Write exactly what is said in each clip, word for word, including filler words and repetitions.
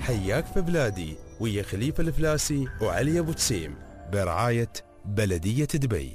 حياك في بلادي ويا خليفة الفلاسي وعلي أبو تسيم برعاية بلدية دبي.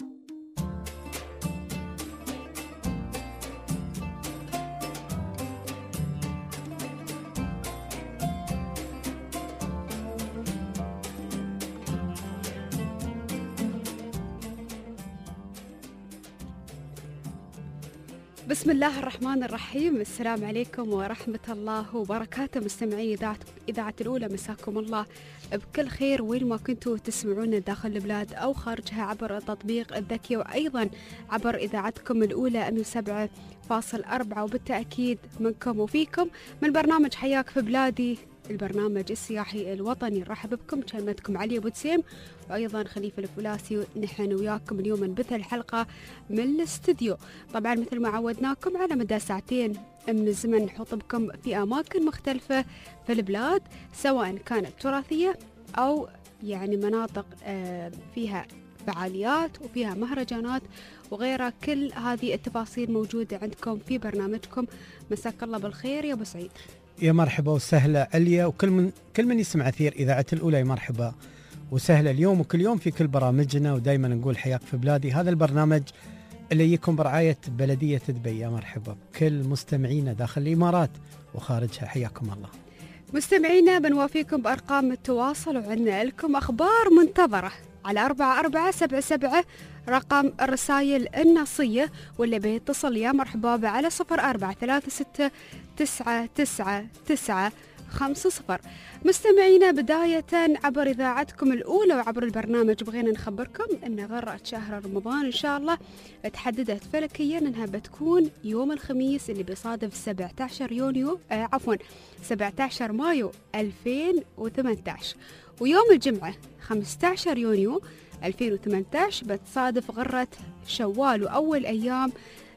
بسم الله الرحمن الرحيم. السلام عليكم ورحمة الله وبركاته مستمعي إذاعة إذاعة الأولى، مساكم الله بكل خير وين ما كنتوا تسمعونا داخل البلاد أو خارجها عبر التطبيق الذكي، وأيضا عبر إذاعتكم الأولى مئة وسبعة فاصلة أربعة، وبالتأكيد منكم وفيكم من برنامج حياك في بلادي، البرنامج السياحي الوطني. نرحب بكم، كلمتكم علي أبو تسيم وأيضا خليفة الفلاسي. نحن وياكم اليوم نبث الحلقة من الاستديو، طبعا مثل ما عودناكم على مدى ساعتين من الزمن نحط بكم في أماكن مختلفة في البلاد، سواء كانت تراثية أو يعني مناطق فيها فعاليات وفيها مهرجانات وغيرها. كل هذه التفاصيل موجودة عندكم في برنامجكم. مساك الله بالخير يا أبو سعيد. يا مرحبا وسهلا عليا، وكل من كل من يسمع أثير إذاعة الأولى يا مرحبا وسهلا اليوم وكل يوم في كل برامجنا. ودائما نقول حياك في بلادي، هذا البرنامج اللي يكون برعاية بلدية دبي. يا مرحبا بكل مستمعينا داخل الإمارات وخارجها، حياكم الله. مستمعينا بنوافيكم بأرقام التواصل، وعندنا لكم أخبار منتظرة على أربعة أربعة سبعة سبعة رقم الرسائل النصية، واللي بيتصل يا مرحبا على صفر أربعة ثلاثة ستة تسعة تسعة تسعة خمسة صفر. مستمعينا بداية عبر إذاعتكم الأولى وعبر البرنامج بغينا نخبركم أن غرة شهر رمضان إن شاء الله تحددت فلكيا أنها بتكون يوم الخميس اللي بيصادف سبعة عشر يونيو آه عفوا سبعة عشر مايو ألفين وثمانية عشر، ويوم الجمعة خمسة عشر يونيو ألفين وثمانية عشر بتصادف غرة شوال وأول أيام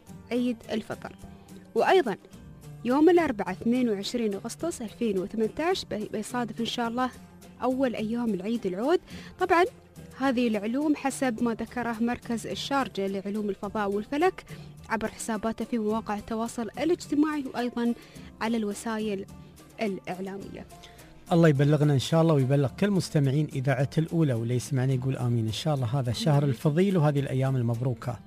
عيد الفطر. وأيضا يوم الأربعاء اثنين وعشرين أغسطس ألفين وثمانية عشر بيصادف إن شاء الله أول أيام العيد العود. طبعا هذه العلوم حسب ما ذكره مركز الشارجة لعلوم الفضاء والفلك عبر حساباته في مواقع التواصل الاجتماعي وأيضا على الوسائل الإعلامية. الله يبلغنا إن شاء الله ويبلغ كل مستمعين إذاعة الأولى، واللي يسمعني يقول آمين إن شاء الله. هذا الشهر الفضيل وهذه الأيام المبروكة.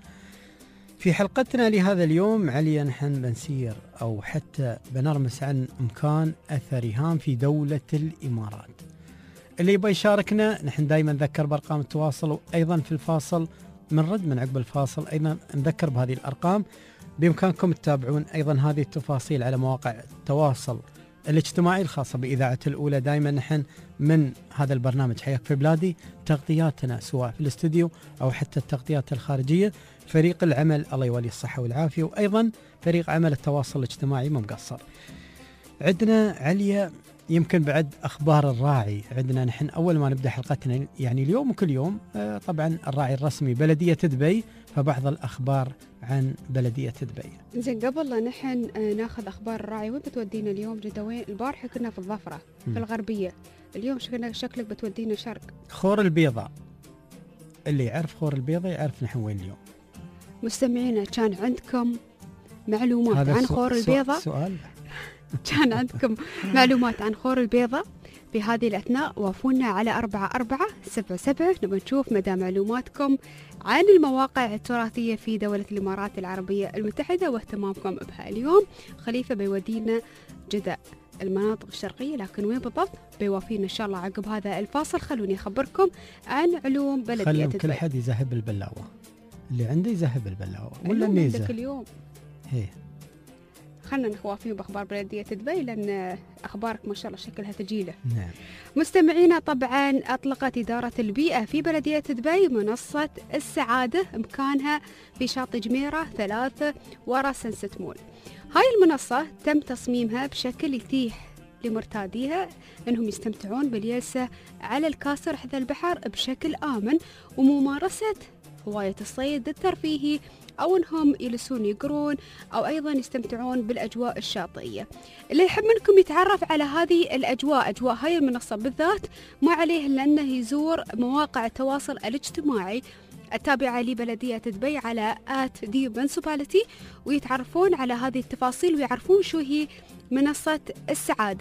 في حلقتنا لهذا اليوم عليا نحن بنسير أو حتى بنرمس عن مكان أثري هام في دولة الإمارات. اللي يبغى يشاركنا نحن دائما نذكر بأرقام التواصل، وأيضا في الفاصل منرد من عقب الفاصل أيضا نذكر بهذه الأرقام. بإمكانكم تتابعون أيضا هذه التفاصيل على مواقع التواصل الاجتماعي الخاصة بإذاعة الأولى. دائما نحن من هذا البرنامج حياك في بلادي تغطياتنا سواء في الاستوديو أو حتى التغطيات الخارجية، فريق العمل الله يولي الصحة والعافية، وأيضا فريق عمل التواصل الاجتماعي ما مقصر. عندنا عليا يمكن بعد أخبار الراعي. عندنا نحن أول ما نبدأ حلقتنا يعني اليوم وكل يوم طبعا الراعي الرسمي بلدية دبي، فبعض الأخبار عن بلدية دبي. زين قبل لا نحن ناخذ أخبار الراعي، وين بتودينا اليوم جدا؟ وين البارحة كنا في الظفرة في الغربية، اليوم شكلك شكلك بتودينا شرق خور البيضاء. اللي يعرف خور البيضاء يعرف نحن وين اليوم. مستمعينا كان عندكم معلومات عن خور البيضاء؟ سؤال كان عندكم معلومات عن خور البيضاء في هذه الأثناء؟ وافونا على أربعة أربعة سبعة سبعة نبغى نشوف مدى معلوماتكم عن المواقع التراثية في دولة الإمارات العربية المتحدة واهتمامكم بها. اليوم خليفة بيودينا جدة المناطق الشرقية، لكن وين بالضبط بيوافينا إن شاء الله عقب هذا الفاصل. خلوني أخبركم عن علوم بلدية دبي. كل حد يذهب البلاوة، اللي عنده يذهب البلاوة ولا النيزة اليوم. هي خلنا نخوافين بأخبار بلدية دبي لأن أخبارك ما شاء الله شكلها ثقيلة. نعم. مستمعينا طبعا أطلقت إدارة البيئة في بلدية دبي منصة السعادة، مكانها في شاطئ جميرة ثلاثة ورا سنست مول. هاي المنصة تم تصميمها بشكل يتيح لمرتاديها أنهم يستمتعون باليلسة على الكاسر حذا البحر بشكل آمن، وممارسة هواية الصيد الترفيهي، أو أنهم يلسون يقرون، أو أيضا يستمتعون بالأجواء الشاطئية. اللي يحب منكم يتعرف على هذه الأجواء، أجواء هاي المنصة بالذات، ما عليه إلا أنه يزور مواقع التواصل الاجتماعي التابعة لبلدية دبي على آت دي منسوباليتي، ويتعرفون على هذه التفاصيل ويعرفون شو هي منصة السعادة.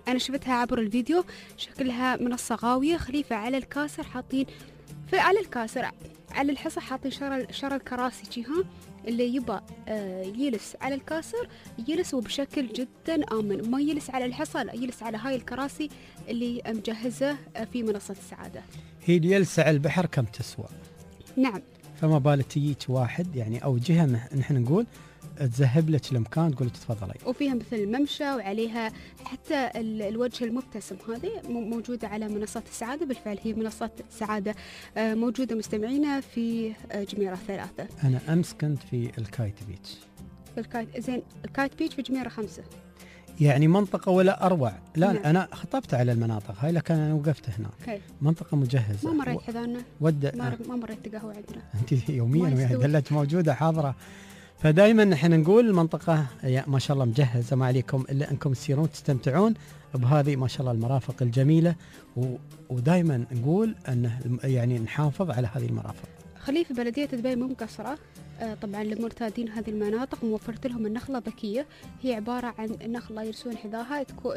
أنا شفتها عبر الفيديو، شكلها منصة غاوية. خليفة على الكاسر حاطين في على الكاسر على الحصى حاطين شر شر الكراسي جيها، اللي يبى آه يجلس على الكاسر يجلس وبشكل جدا آمن، ما يجلس على الحصى، لا يجلس على هاي الكراسي اللي مجهزة في منصة السعادة. هي اللي يلسع على البحر كم تسوى؟ نعم. فما بالك تجيك واحد يعني أو جهة نحن نقول تذهب لك المكان تقول تفضلي. وفيها مثل ممشى وعليها حتى الوجه المبتسم، هذه موجودة على منصة السعادة. بالفعل هي منصة سعادة موجودة مستمعينا في جميرة ثلاثة. أنا أمس كنت في الكايت بيتش. في الكايت زين، الكايت بيتش في جميرة خمسة، يعني منطقة ولا أروع. لا نعم. أنا خطبت على المناطق هاي لكن أنا وقفت هناك. هي. منطقة مجهزة. ما مريت حذانا ود... ما, ما مريت تقهوى عندنا. أنت يوميا وياي دلت موجودة حاضرة. فدائما نحن نقول المنطقة ما شاء الله مجهزة، ما عليكم إلا أنكم تسيرون تستمتعون بهذه ما شاء الله المرافق الجميلة، و... ودائما نقول أنه يعني نحافظ على هذه المرافق. خليفة بلدية دبي مو مقصرة طبعا لمرتادين هذه المناطق، ووفرت لهم النخلة ذكية. هي عبارة عن نخلة يرسون حذاها تكو...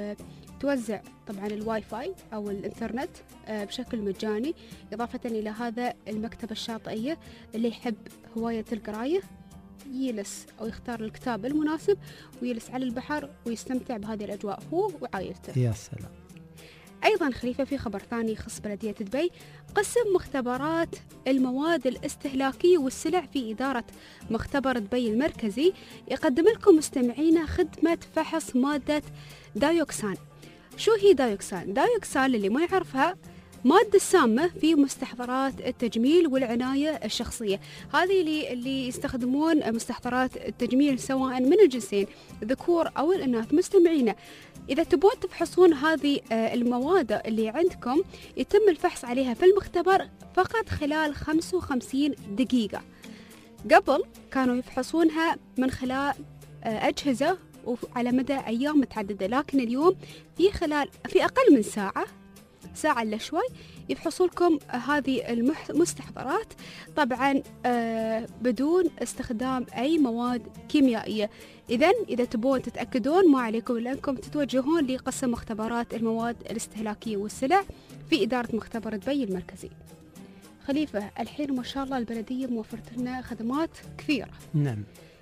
توزع طبعا الواي فاي أو الإنترنت بشكل مجاني. إضافة إلى هذا المكتبة الشاطئية، اللي يحب هواية القراية يجلس أو يختار الكتاب المناسب ويجلس على البحر ويستمتع بهذه الأجواء هو وعائلته. يا سلام. أيضا خليفة في خبر ثاني يخص بلدية دبي، قسم مختبرات المواد الاستهلاكية والسلع في إدارة مختبر دبي المركزي يقدم لكم مستمعينا خدمة فحص مادة دايوكسان. شو هي دايوكسان؟ دايوكسان اللي ما يعرفها مادة سامة في مستحضرات التجميل والعناية الشخصية. هذه اللي, اللي يستخدمون مستحضرات التجميل سواء من الجنسين ذكور أو الإناث. مستمعينا إذا تبون تفحصون هذه المواد اللي عندكم يتم الفحص عليها في المختبر فقط خلال خمسة وخمسين دقيقة. قبل كانوا يفحصونها من خلال أجهزة وعلى مدى أيام متعددة، لكن اليوم في خلال في أقل من ساعة ساعة إلا شوي يفحصوا لكم هذه المستحضرات، طبعا آه بدون استخدام أي مواد كيميائية. إذن إذا تبون تتأكدون ما عليكم إلا أنكم تتوجهون لقسم مختبرات المواد الاستهلاكية والسلع في إدارة مختبر دبي المركزي. خليفة الحين ما شاء الله البلدية موفرت لنا خدمات كثيرة. نعم.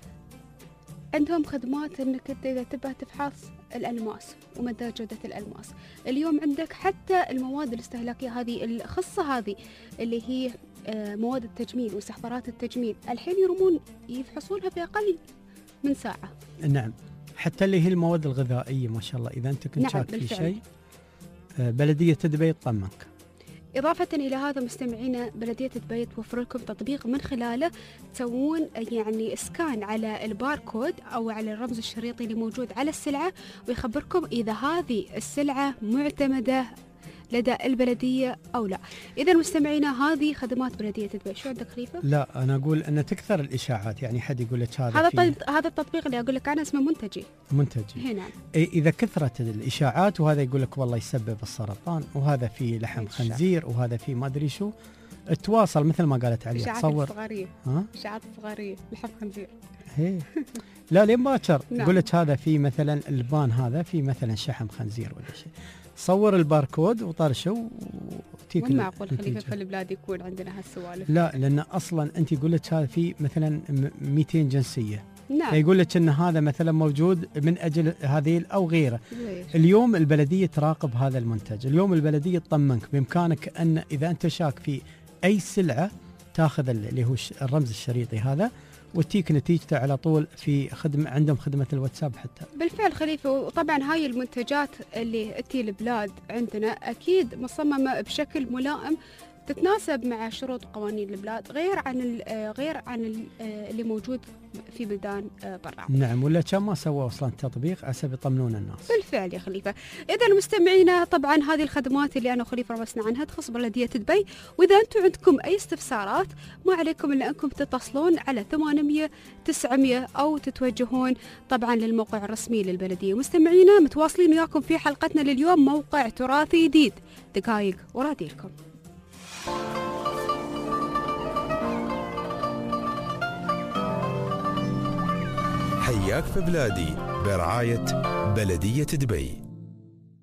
عندهم خدمات انك اذا تبغى تفحص الالماس ومدى جودة الالماس، اليوم عندك حتى المواد الاستهلاكية هذه الخصة هذه اللي هي مواد التجميل ومستحضرات التجميل، الحين يرمون يفحصونها في اقل من ساعة. نعم. حتى اللي هي المواد الغذائية ما شاء الله اذا انت كنت شاك في شيء بلدية دبي تطمنك. إضافة إلى هذا مستمعينا بلدية دبي توفر لكم تطبيق من خلاله تسوون يعني اسكان على الباركود أو على الرمز الشريطي اللي موجود على السلعة، ويخبركم إذا هذه السلعة معتمدة لدى البلدية أو لا. إذا مستمعينا هذه خدمات بلدية دبي. شو عندك خليفة؟ لا أنا أقول أن تكثر الإشاعات، يعني حد يقول لك هذا هذا طيب هذا التطبيق اللي أقول لك عنه اسمه منتجي. منتجي. هنا إذا كثرت الإشاعات وهذا يقول لك والله يسبب السرطان وهذا فيه لحم خنزير وهذا فيه ما أدري شو، تواصل مثل ما قالت علي تصور صغارية ها إشاعات صغارية لحم خنزير. هي لا لين باكر يقول لك هذا فيه مثلا البان هذا فيه مثلا شحم خنزير ولا شيء، صور الباركود وطرشه وتيك. مو معقول خليفة في البلاد يكون عندنا هالسوالف. لا لأن أصلا أنت يقول لك هذا في مثلا مئتين جنسية. نعم. فيقول لك أن هذا مثلا موجود من أجل هذه أو غيره. ليش؟ اليوم البلدية تراقب هذا المنتج، اليوم البلدية تطمنك بإمكانك أن إذا أنت شاك في أي سلعة تاخذ اللي هو الرمز الشريطي هذا وتيك نتيجته على طول في خدمة عندهم خدمة الواتساب حتى. بالفعل خليفة، وطبعا هاي المنتجات اللي تي البلاد عندنا أكيد مصممة بشكل ملائم تتناسب مع شروط وقوانين البلاد، غير عن غير عن اللي موجود في بلدان برا. نعم، ولا كان ما سووا اصلا تطبيق عسى يطمنون الناس. بالفعل يا خليفة. اذا مستمعينا طبعا هذه الخدمات اللي انا وخليفة رمسنا عنها تخص بلدية دبي، واذا انتم عندكم اي استفسارات ما عليكم الا انكم تتصلون على ثمانمية تسعمية او تتوجهون طبعا للموقع الرسمي للبلدية. مستمعينا متواصلين وياكم في حلقتنا لليوم، موقع تراثي جديد، دقائق وراديلكم. حياك في بلادي برعاية بلدية دبي.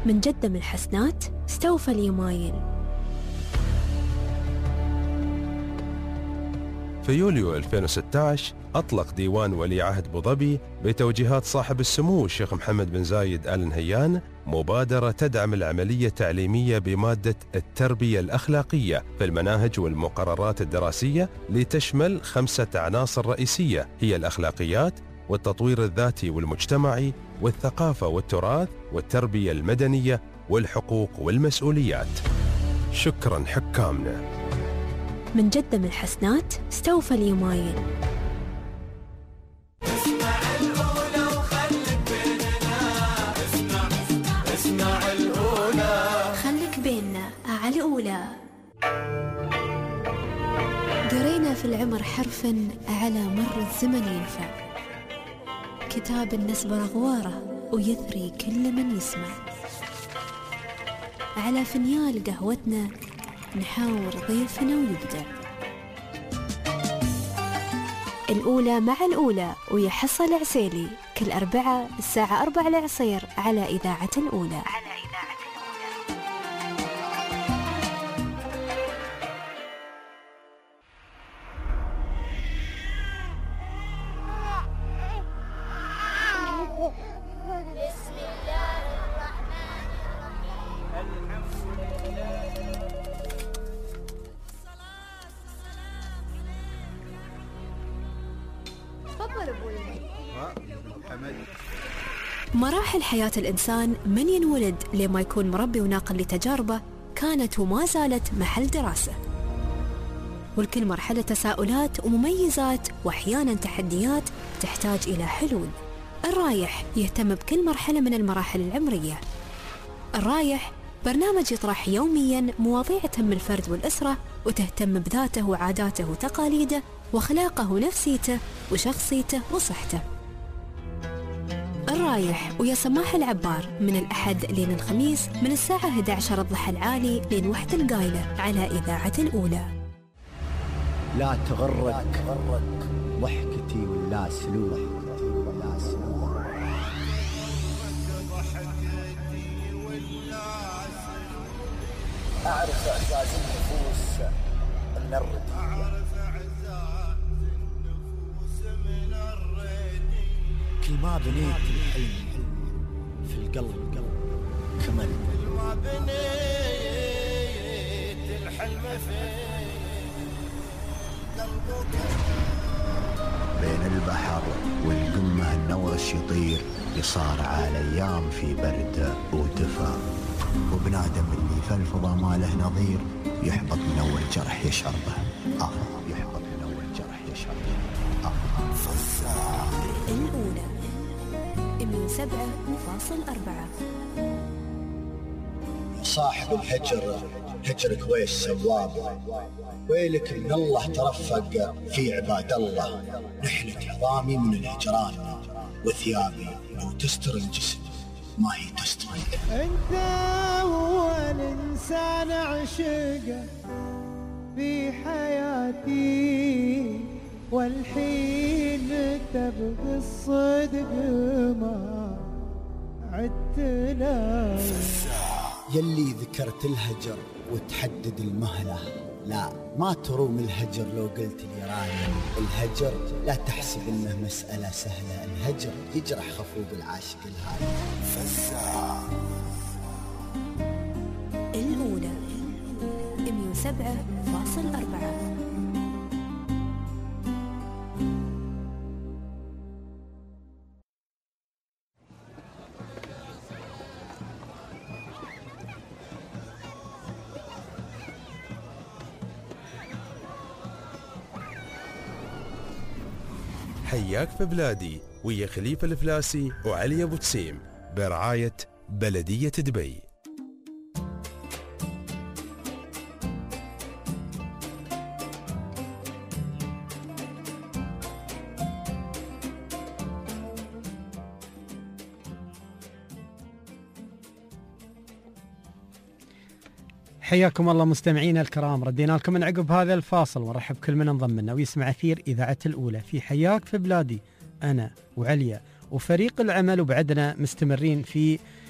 من جدم الحسنات استوفى اليمايل. في يوليو ألفين وستة عشر أطلق ديوان ولي عهد أبو ظبي بتوجيهات صاحب السمو الشيخ محمد بن زايد آل نهيان مبادرة تدعم العملية التعليمية بمادة التربية الأخلاقية في المناهج والمقررات الدراسية، لتشمل خمسة عناصر رئيسية هي الأخلاقيات والتطوير الذاتي والمجتمعي والثقافة والتراث والتربية المدنية والحقوق والمسؤوليات. شكرا حكامنا. من جدم الحسنات استوفى اليمايل. اسمع الأولى وخلك بيننا، اسمع اسمع الأولى خلك بيننا على الأولى. قرينا في العمر حرفا على مر الزمن ينفع، كتاب النسبر أغواره ويثري كل من يسمع. على فنيال قهوتنا نحاور ضيفنا ويبدع. الأولى مع الأولى ويحصل عسيلي كل أربعة الساعة أربعة العصير على إذاعة الأولى. على إذاعة بسم الله الرحمن الرحيم. الحمد لله. تفضل ابوي. مراحل حياة الإنسان من ينولد لما يكون مربي وناقل لتجاربه كانت وما زالت محل دراسة، والكل مرحلة تساؤلات ومميزات وأحيانا تحديات تحتاج إلى حلول. الرايح يهتم بكل مرحلة من المراحل العمرية. الرايح برنامج يطرح يوميا مواضيع تهم الفرد والأسرة وتهتم بذاته وعاداته وتقاليده واخلاقه ونفسيته وشخصيته وصحته. الرايح ويا سماح العبار من الأحد لين الخميس من الساعة إحدى عشرة الضحى العالي لين وحدة القايلة على إذاعة الأولى. لا تغرك ضحكتي ولا سلوك، أعرف إعزاز النفوس من الردية، كل ما بنيت الحلم في القلب كمل، كل ما بنيت الحلم في قلبك. بين البحر والقمة النورش يطير، يصارع الأيام في برد ودفا، وبنادم اللي في الفضا ما له نظير، يحبط من أول جرح يشعر به. آه يحبط من أول جرح يشعر به. آه فزاع. الأولى مية وسبعة فاصل أربعة. صاحب الهجر هجرك ويش سواب، ويلك من الله ترفق في عباد الله. نحلك عظامي من الهجران، وثيابي لو تستر الجسم ما هي تستر. انت اول انسان عشقه في حياتي، والحين تبغي الصدق ما عدتنا. يلي ذكرت الهجر وتحدد المهلة، لا ما تروم الهجر لو قلت لي رايم. الهجر لا تحسب انه مسألة سهلة، الهجر يجرح خفوق العاشق الهادي. فزاع. الأولى مية وسبعة فاصل أربعة. حياك في بلادي ويا خليفة الفلاسي وعلي أبو تسيم برعاية بلدية دبي. حياكم الله مستمعينا الكرام، ردينا لكم من عقب هذا الفاصل ونرحب كل من انضم لنا ويسمع أثير إذاعة الأولى في حياك في بلادي. أنا وعليا وفريق العمل وبعدنا مستمرين في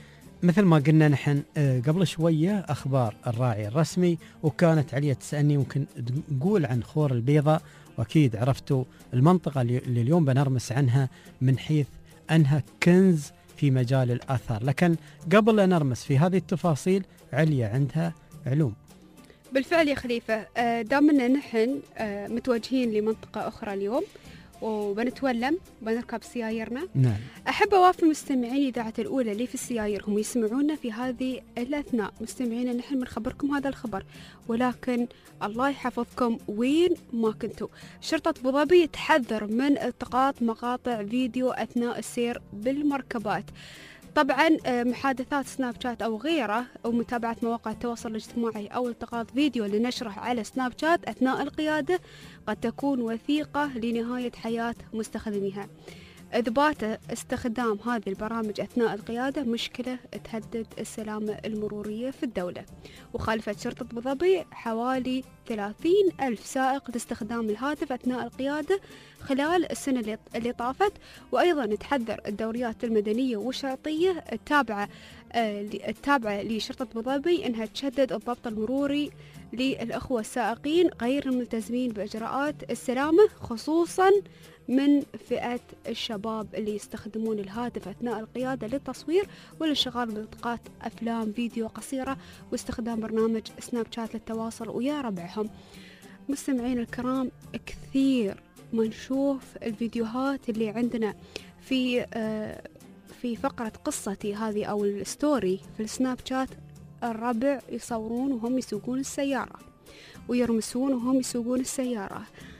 مثل ما قلنا نحن آه، قبل شوية أخبار الراعي الرسمي، وكانت عليا تسألني ممكن نقول عن خور البيضاء، وأكيد عرفتوا المنطقة اللي اللي اليوم بنرمس عنها من حيث أنها كنز في مجال الآثار. لكن قبل أن نرمس في هذه التفاصيل، عليا عندها علوم. بالفعل يا خليفة، آه، دامنا نحن آه، متوجهين لمنطقة أخرى اليوم وبنتولم بنركب سيايرنا، نعم. أحب أوافي مستمعين إذاعة الأولى اللي في السياير هم يسمعونا في هذه الأثناء. مستمعينا نحن بنخبركم هذا الخبر، ولكن الله يحفظكم وين ما كنتوا. شرطة أبو ظبي تحذر من التقاط مقاطع فيديو أثناء السير بالمركبات. طبعا محادثات سناب شات أو غيره، أو متابعة مواقع التواصل الاجتماعي أو التقاط فيديو لنشره على سناب شات أثناء القيادة قد تكون وثيقة لنهاية حياة مستخدميها. إثبات استخدام هذه البرامج أثناء القيادة مشكلة تهدد السلامة المرورية في الدولة. وخالفت شرطة أبو ظبي حوالي ثلاثين ألف سائق لاستخدام الهاتف أثناء القيادة خلال السنة اللي طافت. وأيضا تحذر الدوريات المدنية والشرطية التابعة التابعة لشرطة أبو ظبي أنها تشدد الضبط المروري للأخوة السائقين غير الملتزمين بإجراءات السلامة، خصوصا من فئة الشباب اللي يستخدمون الهاتف أثناء القيادة للتصوير والانشغال بلقطات أفلام فيديو قصيرة واستخدام برنامج سناب شات للتواصل ويا ربعهم. مستمعين الكرام، كثير ما نشوف الفيديوهات اللي عندنا في آه في فقرة قصتي هذه أو الستوري في السناب شات، الربع يصورون وهم يسوقون السيارة ويرمسون وهم يسوقون السيارة.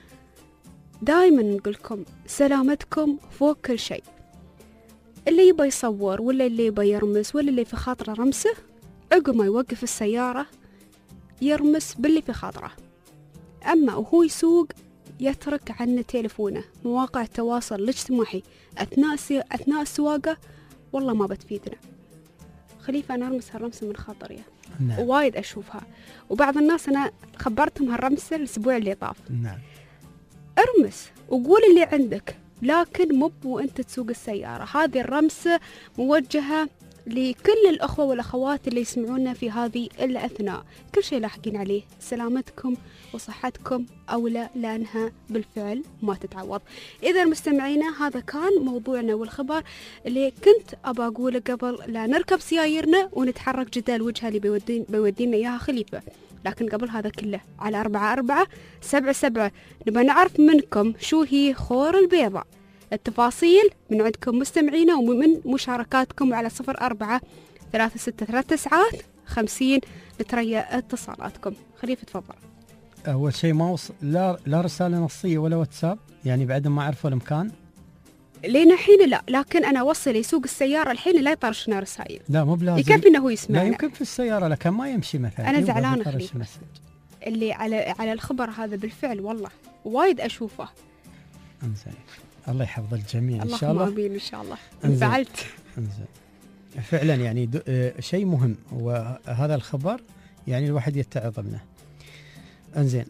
دائما نقولكم سلامتكم فوق كل شيء. اللي يبى يصور ولا اللي يبى يرمس ولا اللي في خاطره رمسه، عقب ما يوقف السيارة يرمس باللي في خاطره. أما وهو يسوق يترك عنه تليفونه، مواقع التواصل الاجتماعي أثناء سي... أثناء السواقة والله ما بتفيدنا. خليفة أنا أرمس هالرمسة من خاطري، نعم. وايد أشوفها، وبعض الناس أنا خبرتهم هالرمسة الأسبوع اللي طاف. نعم. ارمس وقول اللي عندك، لكن مو وانت تسوق السيارة. هذه الرمسة موجهة لكل الأخوة والأخوات اللي يسمعونا في هذه الأثناء، كل شيء لاحقين عليه، سلامتكم وصحتكم أولى لأنها بالفعل ما تتعوض. إذا مستمعينا هذا كان موضوعنا والخبر اللي كنت أبى أقوله قبل لا نركب سيايرنا ونتحرك جدا الوجهة اللي بيودين بيودينا إياها خليفة. لكن قبل هذا كله على أربعة أربعة سبعة سبعة نبغى نعرف منكم شو هي خور البيضاء. التفاصيل من عندكم مستمعينا ومن مشاركاتكم على صفر أربعة ثلاثة ستة ثلاثة تسعات خمسين نتريا اتصالاتكم. خليفة تفضل. أول شيء ما وص... لا لا رسالة نصية ولا واتساب، يعني بعد ما عرفوا المكان لين الحين لا، لكن أنا وصل يسوق السيارة الحين لا يطرشنا رسائل. لا مو بلازم، يكفي إنه هو يسمعنا. لا يمكن في السيارة لكن ما يمشي مثلا. أنا زعلانة خليفة اللي على على الخبر هذا بالفعل والله وايد أشوفه. انزين الله يحفظ الجميع ان شاء الله. امين ان شاء الله. انفعلت. انزين فعلا يعني آه شيء مهم، وهذا الخبر يعني الواحد يتعظ منه. انزين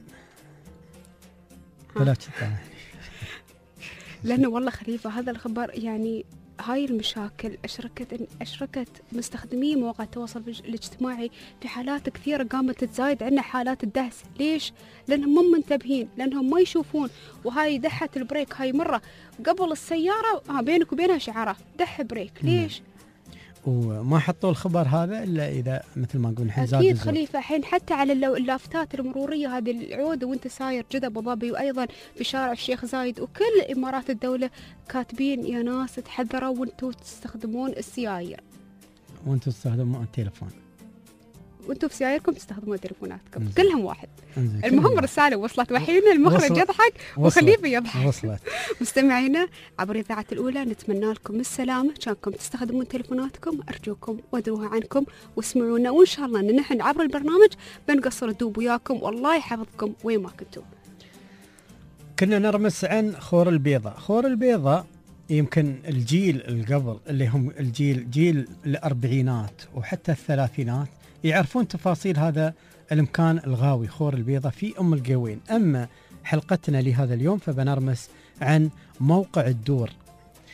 ولا تطلع لانه والله خليفه هذا الخبر يعني هاي المشاكل أشركت أشركت مستخدمي مواقع التواصل الاجتماعي في حالات كثيرة قامت تزايد عندنا حالات الدهس. ليش؟ لأنهم مو منتبهين، لأنهم ما يشوفون. وهاي دحة البريك هاي مرة قبل السيارة آه بينك وبينها شعارة دح بريك. ليش؟ وما حطوا الخبر هذا إلا إذا مثل ما نقول الحين زاد أكيد خليفة. الحين حتى على اللافتات المرورية هذه العودة وانت ساير جدة أبو ظبي وأيضا في شارع الشيخ زايد وكل إمارات الدولة كاتبين يا ناس تحذروا وانتوا تستخدمون السياير، وانتوا تستخدمون التليفون، وانتوا في سيايركم تستخدمون تليفوناتكم. انزل. كلهم واحد. انزل. المهم الرسالة وصلت وحين المخرج يضحك وخليفة يضحك. وصلت. مستمعينا عبر إذاعة الأولى نتمنى لكم السلامة. كانكم تستخدمون تليفوناتكم أرجوكم ودروها عنكم واسمعونا، وإن شاء الله أن نحن عبر البرنامج بنقصر الدوب وياكم والله يحفظكم وين ما كنتوا. كنا نرمس عن خور البيضاء. خور البيضاء يمكن الجيل القبل اللي هم الجيل جيل الأربعينات وحتى الثلاثينات يعرفون تفاصيل هذا المكان الغاوي خور البيضاء في أم القوين. أما حلقتنا لهذا اليوم فبنرمس عن موقع الدور.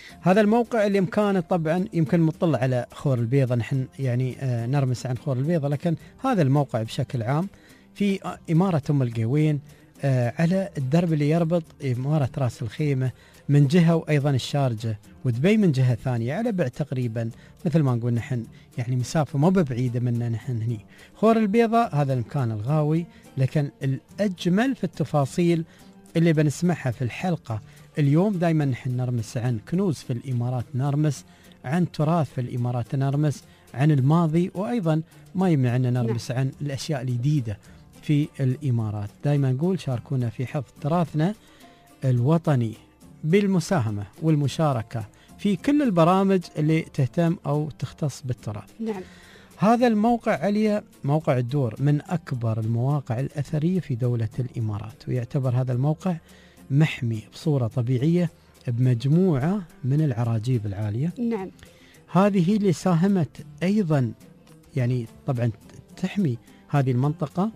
هذا الموقع اللي إمكانه طبعا يمكن مطلع على خور البيضة، نحن يعني آه نرمس عن خور البيضة، لكن هذا الموقع بشكل عام في آه إمارة أم القوين، آه على الدرب اللي يربط إمارة راس الخيمة من جهة وأيضا الشارجة ودبي من جهة ثانية، على بعد تقريبا مثل ما نقول نحن يعني مسافة مو بعيدة منا نحن هني. خور البيضة هذا المكان الغاوي، لكن الأجمل في التفاصيل اللي بنسمعها في الحلقة اليوم. دائما نحن نرمس عن كنوز في الإمارات، نرمس عن تراث في الإمارات، نرمس عن الماضي، وأيضا ما يمنعنا نرمس عن الأشياء الجديدة في الإمارات. دائما نقول شاركونا في حفظ تراثنا الوطني بالمساهمة والمشاركة في كل البرامج اللي تهتم أو تختص بالتراث. نعم. هذا الموقع عليا موقع الدور من أكبر المواقع الأثرية في دولة الإمارات، ويعتبر هذا الموقع محمي بصورة طبيعية بمجموعة من العراجيب العالية. نعم. هذه اللي ساهمت أيضا يعني طبعا تحمي هذه المنطقة،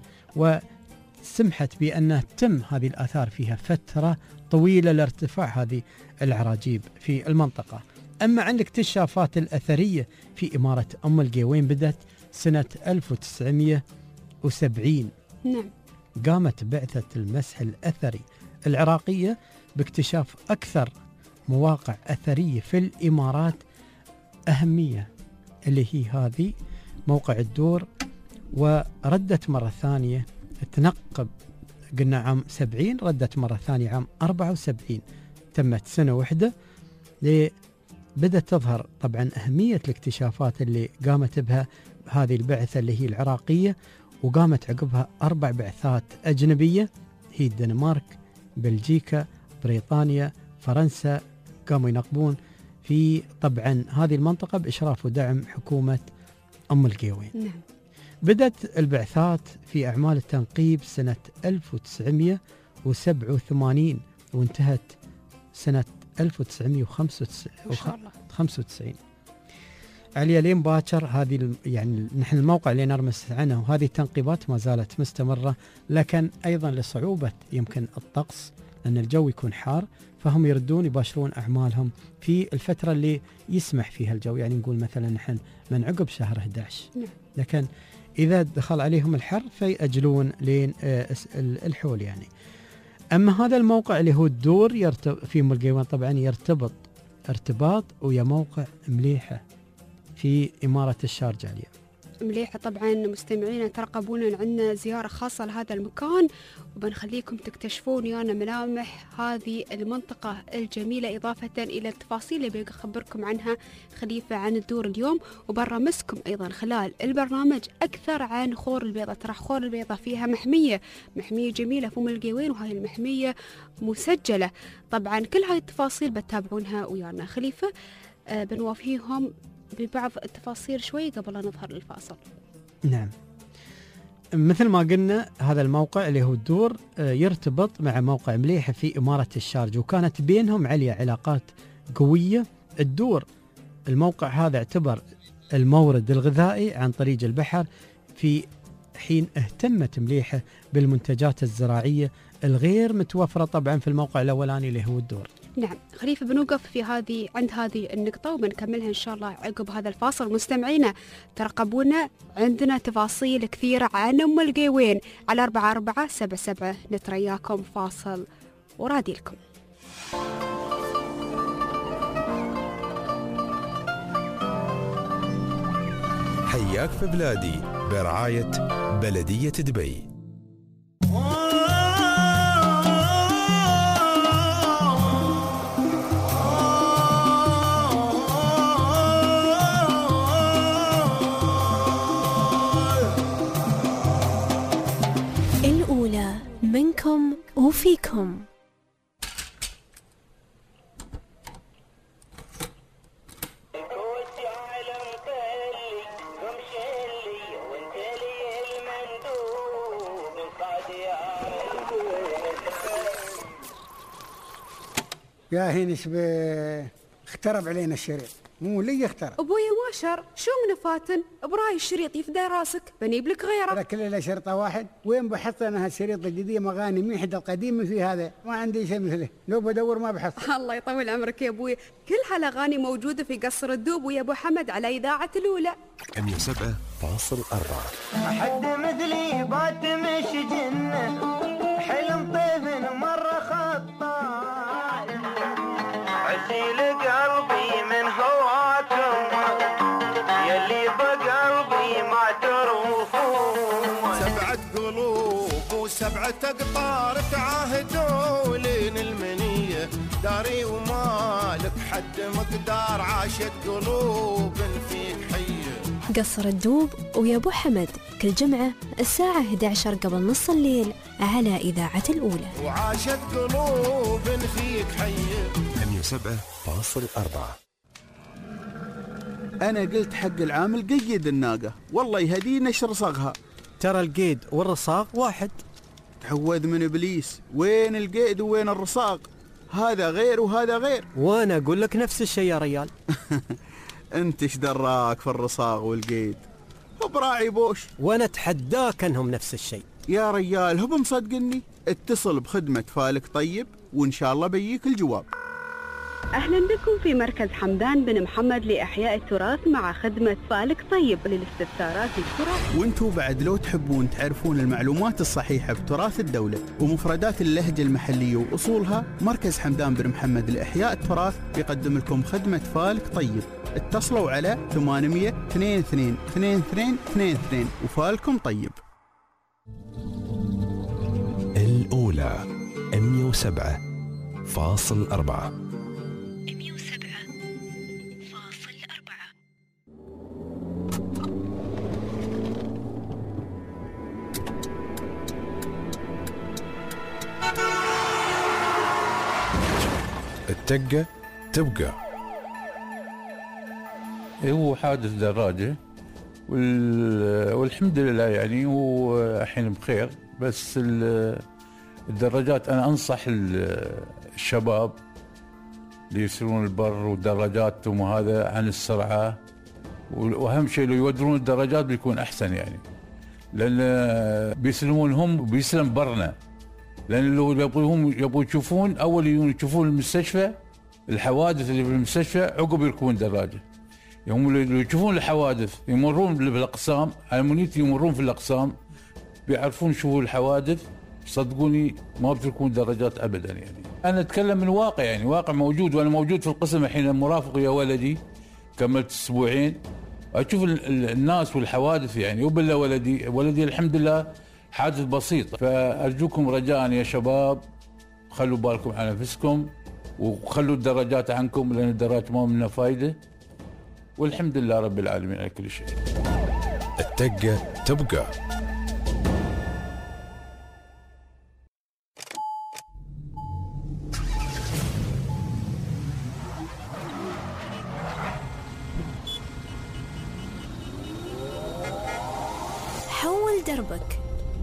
وسمحت بأن تتم هذه الآثار فيها فترة طويلة لارتفاع هذه العراجيب في المنطقة. أما عن الاكتشافات الأثرية في إمارة أم القوين بدأت سنة ألف وتسعمئة وسبعين. نعم. قامت بعثة المسح الأثري العراقية باكتشاف أكثر مواقع أثرية في الإمارات أهمية، اللي هي هذه موقع الدور. وردت مرة ثانية تنقب، قلنا عام سبعين، ردت مرة ثانية عام أربعة وسبعين، تمت سنة واحدة. بدأت تظهر طبعا أهمية الاكتشافات اللي قامت بها هذه البعثة اللي هي العراقية، وقامت عقبها أربع بعثات أجنبية، هي الدنمارك، بلجيكا، بريطانيا، فرنسا، قاموا ينقبون في طبعا هذه المنطقة بإشراف ودعم حكومة أم القوين. نعم. بدأت البعثات في أعمال التنقيب سنة ألف وتسعمئة وسبعة وثمانين وانتهت سنة ألف وتسعمئة وخمسة وتسعين. عليا لين باكر هذه يعني نحن الموقع اللي نرمس عنه، وهذه التنقيبات ما زالت مستمرة، لكن أيضا لصعوبة يمكن الطقس، لأن الجو يكون حار، فهم يردون يباشرون أعمالهم في الفترة اللي يسمح فيها الجو، يعني نقول مثلا نحن من عقب شهر أحد عشر. نعم. لكن إذا دخل عليهم الحر فيأجلون لين الحول يعني. أما هذا الموقع اللي هو الدور يرتب في أم القوين طبعا يرتبط ارتباط ويا موقع مليحة في إمارة الشارجة عليا. مليحة طبعا. مستمعينا ترقبونا عندنا زيارة خاصة لهذا المكان، وبنخليكم تكتشفون ويانا ملامح هذه المنطقة الجميلة، إضافة إلى التفاصيل اللي بخبركم عنها خليفة عن الدور اليوم، وبرمسكم أيضا خلال البرنامج أكثر عن خور البيضة. ترى خور البيضة فيها محمية محمية جميلة في أم القوين، وهاي المحمية مسجلة. طبعا كل هاي التفاصيل بتتابعونها ويانا خليفة. آه بنوافيهم ببعض التفاصيل شوي قبل أن نظهر للفاصل. نعم. مثل ما قلنا هذا الموقع اللي هو الدور يرتبط مع موقع مليحة في إمارة الشارجة، وكانت بينهم عليا علاقات قوية. الدور الموقع هذا اعتبر المورد الغذائي عن طريق البحر، في حين اهتمت مليحة بالمنتجات الزراعية الغير متوفرة طبعا في الموقع الأولاني اللي هو الدور. نعم خليفة، بنوقف في هذه عند هذه النقطة وبنكملها إن شاء الله عقب هذا الفاصل. مستمعينا ترقبونا، عندنا تفاصيل كثيرة عن أم القوين على أربعة أربعة سبعة سبعة. نترياكم فاصل ورادي لكم. حياك في بلادي برعاية بلدية دبي. الأولى منكم وفيكم. يا هين ايش اخترب علينا الشريط، مو لي اخترب. ابويا ما عشر شو من فاتن براي الشريط يفدى راسك بنيب لك غيره. ترى كل له شرطه واحد. وين بحط انا هالشريط الجديد مغاني مين حد القديم في هذا ما عندي شيء مثله لو بدور ما بحص. الله يطول عمرك يا ابوي. كل هالاغاني موجوده في قصر الدوب ويا ابو حمد على اذاعه الاولى مية وسبعة فاصل أربعة. حد مثلي بات مش جنة حلم طيف مرة خطا عسيل قلبي من هواكم يلي بقلبي ما تروفون. سبعة قلوب وسبعة أقطار تعاهدوا لين المنية داري ومالك حد مقدار عاشت قلوب فيك حية. قصر الدوب ويا ابو حمد كل جمعة الساعة إحدى عشر قبل نص الليل على إذاعة الأولى. وعاشت قلوب فيك حية. مية وسبعة فاصل أربعة. أنا قلت حق العامل قيد الناقة والله يهدينا ايش رصاغها. ترى القيد والرصاغ واحد. تعوذ من إبليس، وين القيد وين الرصاغ؟ هذا غير وهذا غير. وأنا أقول لك نفس الشيء يا ريال. أنت ايش دراك في الرصاغ والقيد؟ هو براعي بوش. وأنا أتحداك أنهم نفس الشيء يا ريال. هو مصدقني. اتصل بخدمة فالك طيب وإن شاء الله بيجيك الجواب. أهلا بكم في مركز حمدان بن محمد لإحياء التراث مع خدمة فالك طيب للاستفسارات التراث. وانتوا بعد لو تحبون تعرفون المعلومات الصحيحة بتراث الدولة ومفردات اللهجة المحلية وأصولها، مركز حمدان بن محمد لإحياء التراث يقدم لكم خدمة فالك طيب. اتصلوا على ثمانمية اثنين اثنين اثنين اثنين اثنين اثنين وفالكم طيب. الأولى مية وسبعة فاصل أربعة. مية وسبعة فاصل أربعة. التقة تبقى. هو حادث دراجة والحمد لله يعني هو الحين بخير. بس الدراجات أنا أنصح الشباب اللي يسيرون البر والدراجاتهم وهذا عن السرعة، وأهم شيء لو يودرون الدراجات بيكون أحسن يعني، لأن بيسلمون هم بيسلم برنا. لأن لو يبغون يبغون يشوفون أول يشوفون المستشفى الحوادث اللي في المستشفى عقب يركبون دراجة. يوم اللي يشوفون الحوادث يمرون بالاقسام على منيتي يمرون في الاقسام بيعرفون شو الحوادث. صدقوني ما بتركون درجات ابدا يعني. انا اتكلم من واقع يعني واقع موجود، وانا موجود في القسم الحين مرافق يا ولدي كملت اسبوعين اشوف الناس والحوادث يعني. وبالله ولدي ولدي الحمد لله حادث بسيط. فارجوكم رجاء يا شباب خلوا بالكم على نفسكم وخلوا الدرجات عنكم، لان الدرجات ما منها فايده. والحمد لله رب العالمين على كل شيء. التقة تبقى. حول دربك.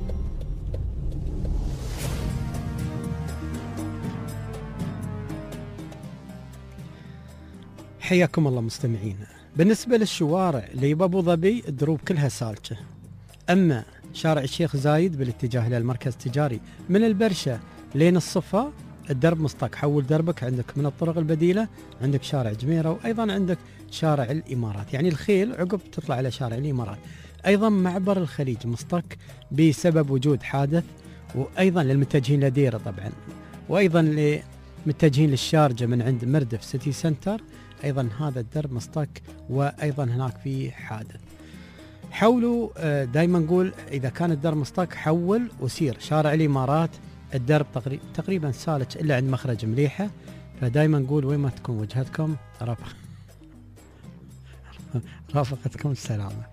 حياكم الله مستمعين. بالنسبة للشوارع اللي بأبو ظبي الدروب كلها سالكة، أما شارع الشيخ زايد بالاتجاه إلى المركز التجاري من البرشة لين الصفا الدرب مصطك. حول دربك عندك من الطرق البديلة، عندك شارع جميرة وأيضا عندك شارع الإمارات، يعني الخيل عقب تطلع على شارع الإمارات. أيضا معبر الخليج مصطك بسبب وجود حادث، وأيضا للمتجهين لديرة طبعا، وأيضا للمتجهين للشارجة من عند مردف سيتي سنتر أيضا هذا الدرب مصطك، وأيضا هناك في حادث. حولوا دائما نقول إذا كان الدرب مصطك حول وسير شارع الإمارات الدرب تقريبا سالك إلا عند مخرج مليحة. فدائما نقول وين ما تكون وجهتكم رافق رافقتكم السلامة.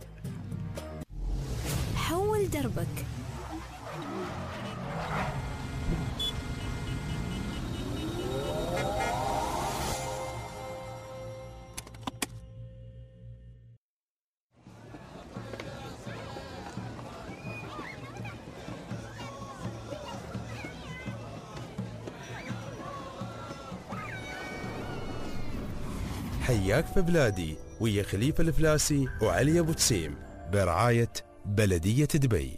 حول دربك. حياك في بلادي ويا خليفة الفلاسي وعلي أبو تسيم برعاية بلدية دبي.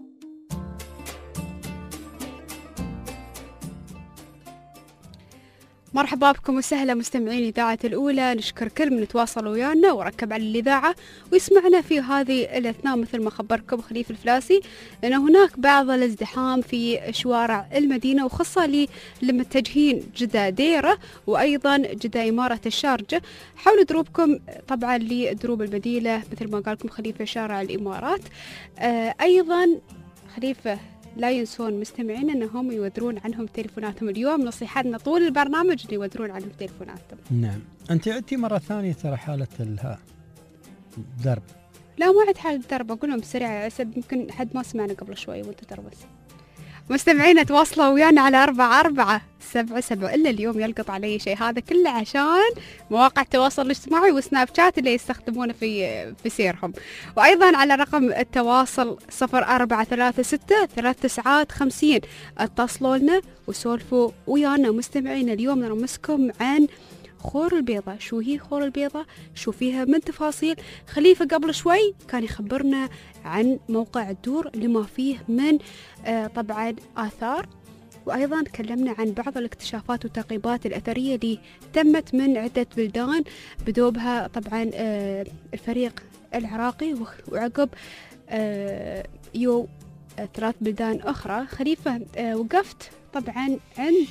مرحبا بكم وسهلا مستمعين إذاعة الأولى. نشكر كل من تواصل ويانا وركب على الإذاعة ويسمعنا في هذه الأثناء. مثل ما خبركم خليفة الفلاسي أن هناك بعض الازدحام في شوارع المدينة، وخاصة للمتجهين جدة ديرة وأيضا جدة إمارة الشارجة. حاولوا دروبكم طبعا لدروب المدينة مثل ما قالكم خليفة شارع الإمارات. آه أيضا خليفة لا ينسون مستمعين أنهم يودرون عنهم تليفوناتهم. اليوم نصيحتنا طول البرنامج أن يودرون عنهم تليفوناتهم. نعم. أنت عدتي مرة ثانية ترى حالة الها درب. لا ما عد حالة درب، أقول لهم بسرعة عسب يمكن حد ما سمعنا قبل شوي وانت تربس. مستمعين تواصلوا ويانا على أربعة أربعة سبعة سبعة. إلا اليوم يلقط علي شيء، هذا كله عشان مواقع التواصل الاجتماعي وسناب شات اللي يستخدمونه في في سيرهم. وأيضا على رقم التواصل صفر أربعة ثلاثة ستة ثلاث تسعات خمسين. اتصلوا لنا وسولفوا ويانا. مستمعين اليوم نرمسكم عن خور البيضة. شو هي خور البيضة؟ شو فيها من تفاصيل؟ خليفة قبل شوي كان يخبرنا عن موقع الدور لما فيه من آه طبعا آثار، وأيضا تكلمنا عن بعض الاكتشافات والتعقيبات الأثرية اللي تمت من عدة بلدان بدوبها طبعا آه الفريق العراقي، وعقب آه يو آه ثلاث بلدان أخرى. خليفة آه وقفت طبعا عند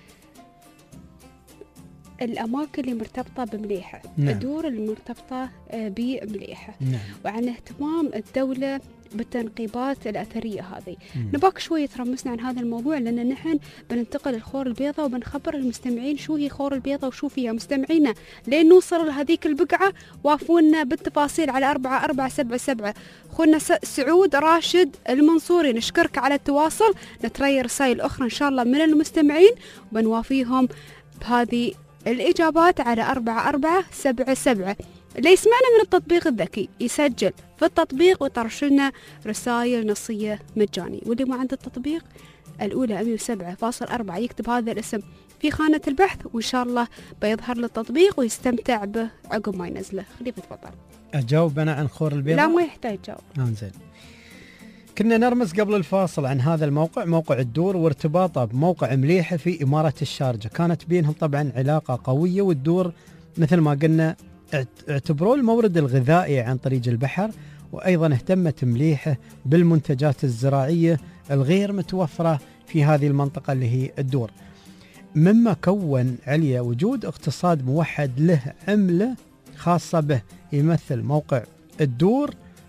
الأماكن اللي مرتبطة بمليحة. نعم. الدور المرتبطة بمليحة. نعم. وعن اهتمام الدولة بالتنقيبات الأثرية هذه. نباك شوية ترمسنا عن هذا الموضوع، لأن نحن بننتقل للخور البيضة وبنخبر المستمعين شو هي خور البيضة وشو فيها. مستمعينا لين نوصل لهذيك البقعة وافونا بالتفاصيل على أربعة أربعة سبعة سبعة. خونا سعود راشد المنصوري نشكرك على التواصل. نتري رسائل أخرى إن شاء الله من المستمعين وبنوافيهم بهذه الإجابات على أربعة أربعة سبعة سبعة. اللي يسمعنا من التطبيق الذكي يسجل في التطبيق ويطرشلنا رسائل نصية مجاني، واللي ما عنده التطبيق الأولى مية وسبعة فاصل أربعة يكتب هذا الاسم في خانة البحث وإن شاء الله بيظهر له التطبيق ويستمتع به عقب ما ينزله. خليفة تفضل. أجاوب أنا عن خور البيضة؟ لا ما يحتاج تجاوب. آه زين. كنا نرمز قبل الفاصل عن هذا الموقع، موقع الدور وارتباطه بموقع مليحة في إمارة الشارجة. كانت بينهم طبعا علاقة قوية، والدور مثل ما قلنا اعتبروه المورد الغذائي عن طريق البحر، وأيضا اهتمت مليحة بالمنتجات الزراعية الغير متوفرة في هذه المنطقة اللي هي الدور، مما كون عليا وجود اقتصاد موحد له عملة خاصة به. يمثل موقع الدور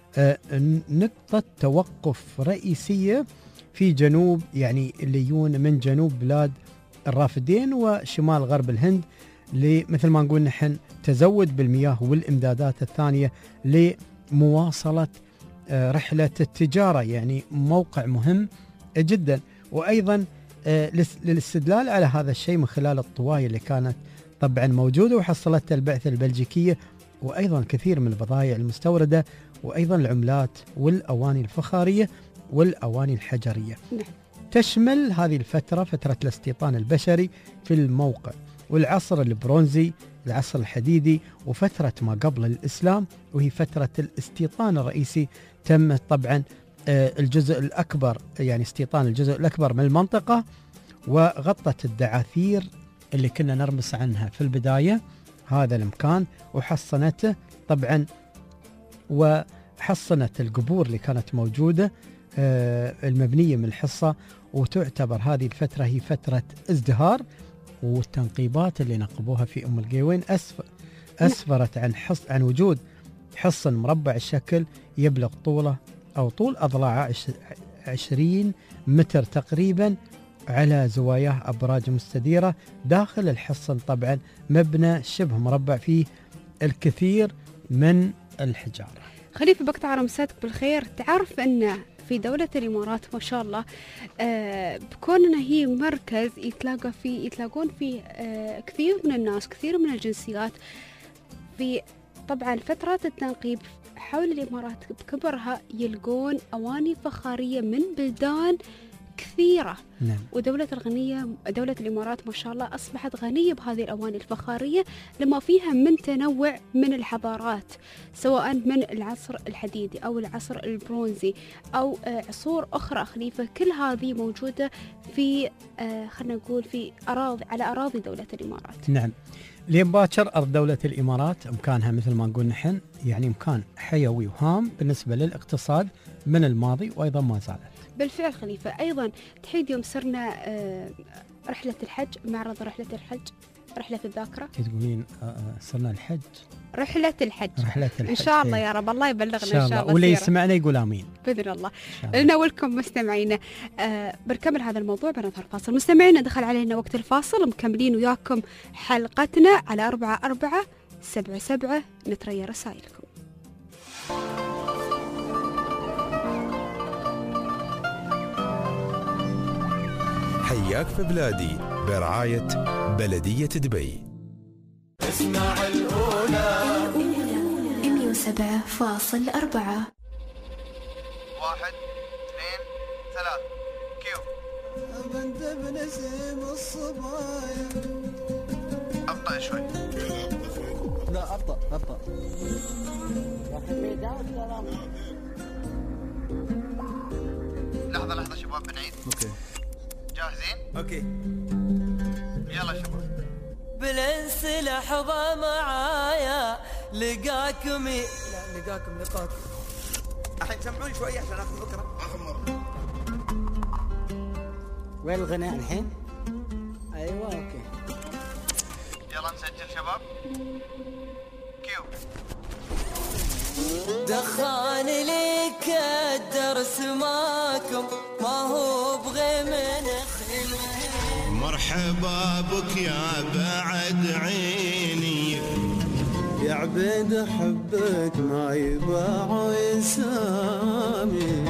نقطة توقف رئيسية في جنوب، يعني اللي يجون من جنوب بلاد الرافدين وشمال غرب الهند، مثل ما نقول نحن تزود بالمياه والإمدادات الثانية لمواصلة رحلة التجارة. يعني موقع مهم جدا، وأيضا للاستدلال على هذا الشيء من خلال الطواية اللي كانت طبعا موجودة وحصلتها البعثة البلجيكية، وأيضا كثير من البضائع المستوردة، وأيضا العملات والأواني الفخارية والأواني الحجرية. تشمل هذه الفترة فترة الاستيطان البشري في الموقع، والعصر البرونزي، العصر الحديدي، وفترة ما قبل الإسلام، وهي فترة الاستيطان الرئيسي. تم طبعا الجزء الأكبر، يعني استيطان الجزء الأكبر من المنطقة، وغطت الدعاثير اللي كنا نرمس عنها في البداية هذا المكان، وحصنته طبعا، وحصنت القبور اللي كانت موجودة المبنية من الحصة. وتعتبر هذه الفترة هي فترة ازدهار، والتنقيبات اللي نقبوها في أم القيوين أسفرت عن حص عن وجود حصن مربع الشكل يبلغ طوله أو طول أضلاعه عشرين متر تقريبا، على زواياه أبراج مستديرة. داخل الحصن طبعا مبنى شبه مربع فيه الكثير من الحجارة. خليفة بقطع رمساتك بالخير. تعرف أن في دولة الإمارات ما شاء الله آه بكوننا هي مركز يتلاقى فيه يتلاقون فيه آه كثير من الناس، كثير من الجنسيات، في طبعا فترة التنقيب حول الإمارات بكبرها يلقون أواني فخارية من بلدان كثيرة. نعم. ودولة الغنية دولة الإمارات ما شاء الله أصبحت غنية بهذه الأواني الفخارية لما فيها من تنوع من الحضارات، سواء من العصر الحديدي أو العصر البرونزي أو عصور أخرى خليفة. كل هذه موجودة في خلنا نقول في أراضي على أراضي دولة الإمارات. نعم. لين باكر أرض دولة الإمارات مكانها مثل ما نقول نحن يعني مكان حيوي وهام بالنسبة للاقتصاد من الماضي وأيضا ما زالت. بالفعل خليفة. أيضا تحيد يوم صرنا رحلة الحج، معرض رحلة الحج، رحلة الذاكرة. تقولين صرنا الحج، رحلة الحج. رحلة الحج إن شاء الله يا رب، الله يبلغنا إن شاء الله. واللي يسمعنا يقول آمين بإذن الله. نناولكم مستمعينا. آه بنكمل هذا الموضوع بنظهر فاصل. مستمعينا دخل علينا وقت الفاصل، مكملين وياكم حلقتنا على أربعة أربعة سبعة سبعة، نتريا رسائلكم. حياك في بلادي برعاية بلدية دبي. اسمع الأولى مية وسبعة فاصل أربعة. واحد اثنين ثلاث كيو. أبنت بنسيم الصبايا. أبطأ شوي. لا أبطأ أبطأ. لحظة لحظة شباب بنعيد. أوكي. جاهزين؟ أوكي. يلا شباب. بالانس لحظة معايا لقاكم ي... لا لقاكم لقاكم. الحين سمعوني شوي عشان اخذ فكرة. اخر مرة. وين الغناء الحين؟ ايوه اوكي. يلا نسجل شباب. كيو. دخان لك الدرس ماكم ما هو بغي من خلال. مرحبا بك يا بعد عيني يا عبيد حبك ما يباع يسامي.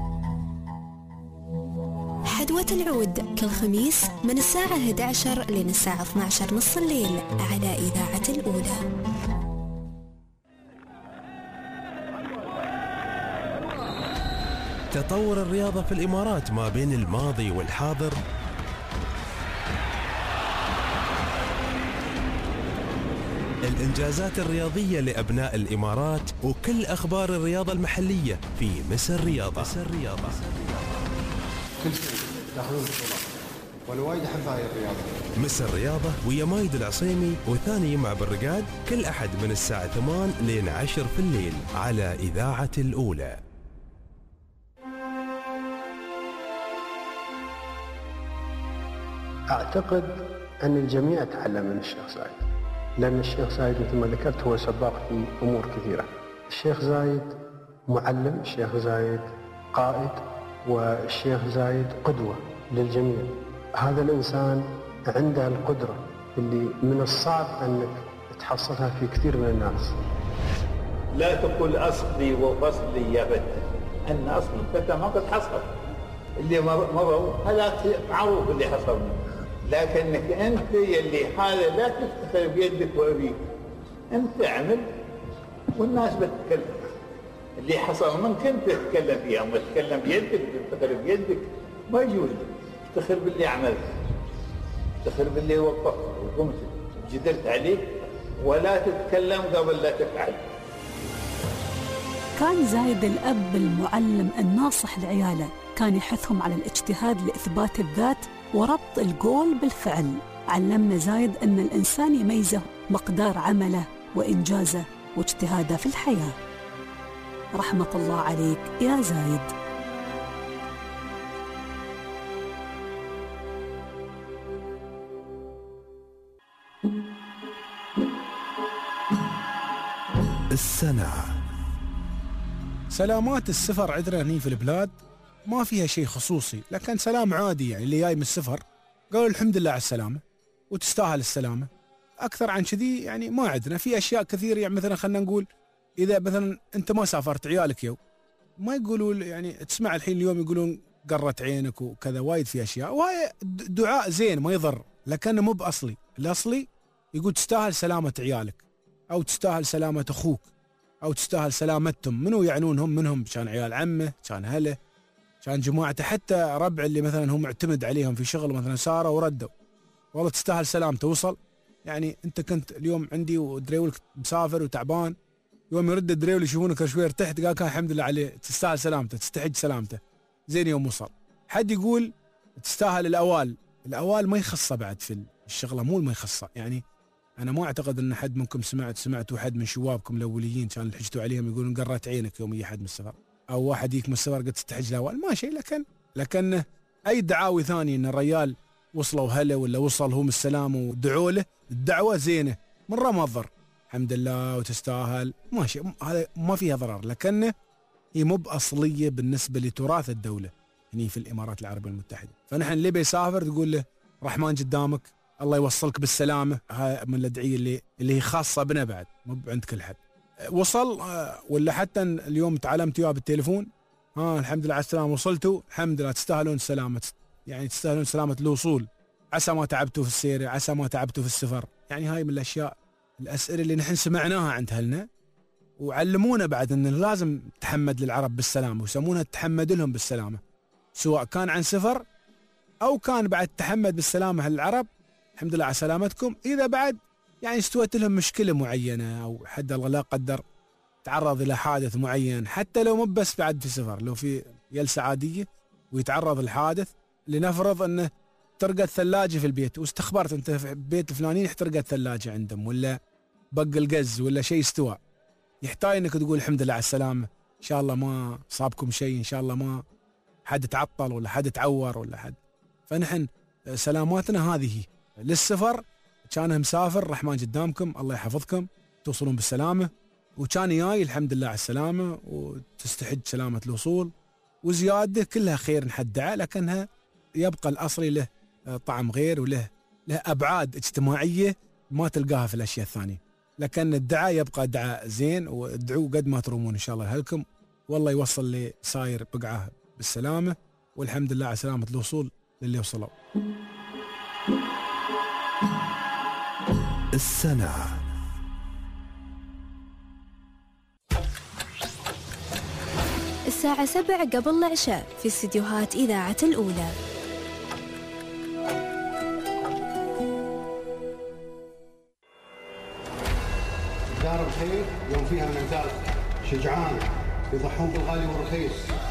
حدوة العود كل خميس من الساعة إحدى عشرة لين الساعة اثنتي عشرة نص الليل على إذاعة الأولى. تطور الرياضة في الإمارات ما بين الماضي والحاضر الإنجازات الرياضية لأبناء الإمارات وكل أخبار الرياضة المحلية في مسر رياضة. مسر رياضة. كل شيء ياخذون بطولات والوايد أحب هاي الرياضة. مسر رياضة ويا مايد العصيمي وثاني مع بالرقاد كل أحد من الساعة ثمانية لين عشرة في الليل على إذاعة الأولى. أعتقد أن الجميع تعلم من الشيخ زايد، لأن الشيخ زايد مثل ما ذكرت هو سباق في أمور كثيرة. الشيخ زايد معلم، الشيخ زايد قائد، والشيخ زايد قدوة للجميع. هذا الإنسان عنده القدرة اللي من الصعب أنك تحصلها في كثير من الناس. لا تقول أصلي وفصلي يا بت، أن أصل الفتى ما قد حصل، اللي مروا هذا معروف اللي حصل، لكنك أنت يلي حالة لا تفتخر بيدك وأبيك، أنت اعمل والناس بتتكلم. اللي حصل منك أنت تتكلم فيها، ما تتكلم بيدك تفتخر بيدك ما يجوز. تفتخر باللي عملت، تفتخر باللي وقفت وقمت جدلت عليه، ولا تتكلم قبل لا تفعل. كان زايد الأب المعلم الناصح لعياله، كان يحثهم على الاجتهاد لإثبات الذات وربط القول بالفعل. علمنا زايد أن الإنسان يميزه مقدار عمله وإنجازه واجتهاده في الحياة. رحمة الله عليك يا زايد. السنة. سلامات السفر عندنا هني في البلاد ما فيها شيء خصوصي، لكن سلام عادي، يعني اللي جاي من السفر قالوا الحمد لله على السلامة وتستاهل السلامة. أكثر عن كذي يعني ما عندنا. في أشياء كثير، يعني مثلا خلنا نقول إذا مثلا أنت ما سافرت عيالك يو ما يقولوا يعني تسمع الحين اليوم يقولون قرت عينك وكذا، وايد في أشياء، وهي دعاء زين ما يضر، لكنه مو بأصلي. الأصلي يقول تستاهل سلامة عيالك، أو تستاهل سلامة أخوك، أو تستاهل سلامتهم. منو يعنونهم؟ منهم كان عيال عمه، كان هله، كان جماعته حتى ربع اللي مثلا هو معتمد عليهم في شغل مثلا سارة وردوا والله تستاهل سلامته وصل. يعني انت كنت اليوم عندي ودريولك مسافر وتعبان، يوم يرد دريول يشوفونك شوي ارتحت قال كان الحمد لله عليه تستاهل سلامته تستحق سلامته زين يوم وصل. حد يقول تستاهل الأوال، الأوال ما يخصه بعد في الشغلة، مو ما يخصه. يعني أنا ما أعتقد أن حد منكم سمعت سمعتوا حد من شبابكم الأوليين كان اللي حجتوا عليهم يقولون قرت عينك يوم يجي حد من السفر، أو واحد يجيك من السفر قد تستحج الأوال ما شيء. لكن لكن أي دعاوي ثانية أن الرجال وصلوا هلا ولا وصل هم السلام ودعوا له، الدعوة زينة مرة ما تضر الحمد لله وتستاهل ماشي، هذا ما فيها ضرر. لكنه هي مو بأصلية بالنسبة لتراث الدولة هني في الإمارات العربية المتحدة. فنحن اللي بيسافر تقول له رحمن قدامك الله يوصلك بالسلامة، هاي من الأدعية اللي اللي هي خاصة بنا بعد مو عند كل حد. وصل ولا حتى اليوم تعلمت وياه بالتليفون ها الحمد لله على السلامة وصلتوا الحمد لله تستاهلون سلامة، يعني تستاهلون سلامة الوصول، عسى ما تعبتوا في السير عسى ما تعبتوا في السفر. يعني هاي من الأشياء الأسئلة اللي نحن سمعناها عند أهلنا وعلمونا بعد أن لازم تحمد للعرب بالسلامة ويسمونها تحمد لهم بالسلامة، سواء كان عن سفر أو كان بعد تحمد بالسلامة للعرب الحمد لله على سلامتكم. إذا بعد يعني استوت لهم مشكلة معينة أو حد الله لا قدر تعرض إلى حادث معين، حتى لو مو بس بعد في سفر، لو في جلسة عادية ويتعرض الحادث، لنفرض أنه ترقت ثلاجة في البيت واستخبرت أنت في بيت الفلاني احترقت ثلاجة عندهم ولا بق القز ولا شيء استوى، يحتاج أنك تقول الحمد لله على السلامة إن شاء الله ما صابكم شيء، إن شاء الله ما حد تعطل ولا حد تعور ولا حد. فنحن سلاماتنا هذه للسفر، كان مسافر رحمن قدامكم الله يحفظكم توصلون بالسلامة، وكان جاي الحمد لله على السلامة وتستحج سلامة الوصول، وزيادة كلها خير نحدها، لكنها يبقى الأصلي له طعم غير وله له أبعاد اجتماعية ما تلقاها في الأشياء الثانية. لكن الدعاء يبقى دعاء زين، وادعوا قد ما ترومون إن شاء الله لكم، والله يوصل لي صاير بقعة بالسلامة، والحمد لله على سلامة الوصول للي وصلوا. السنة الساعة سبع قبل العشاء في استديوهات إذاعة الأولى. دار الخير يوم فيها نزال شجعان يضحون بالغالي والرخيص.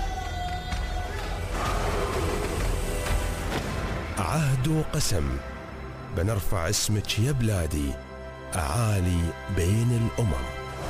عهد وقسم بنرفع اسمك يا بلادي أعالي بين الأمم.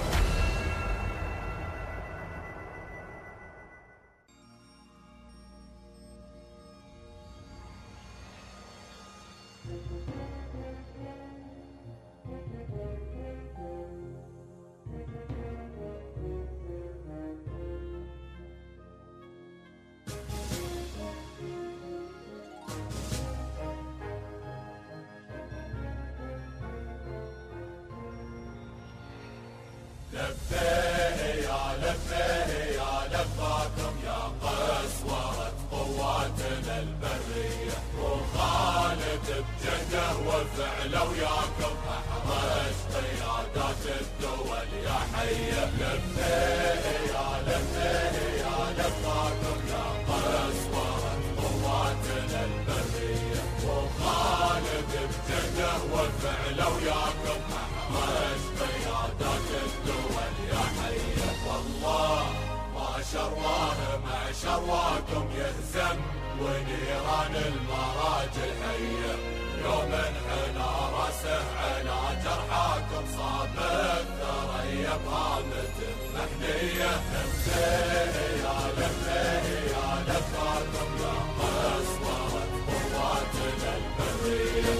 لبيه يا لبيه يا لباكم يا قسورة قواتنا البرية، وخالد بجده وفعله وياكم أحرج قيادات الدول يا حية. لبيه يا لبيه يا لباكم يا قسورة قواتنا البرية، وخالد بجده وفعله وياكم أحرج قيادات الدول يا حية. والله ما شرواه مع شرواكم يهزم، ونيران المراجل حية، يوم انحنى راسه على جرحاكم صاب الثريا بهامة محنية. لبيه يا لبيه يا لباكم يا قسورة قواتنا البرية.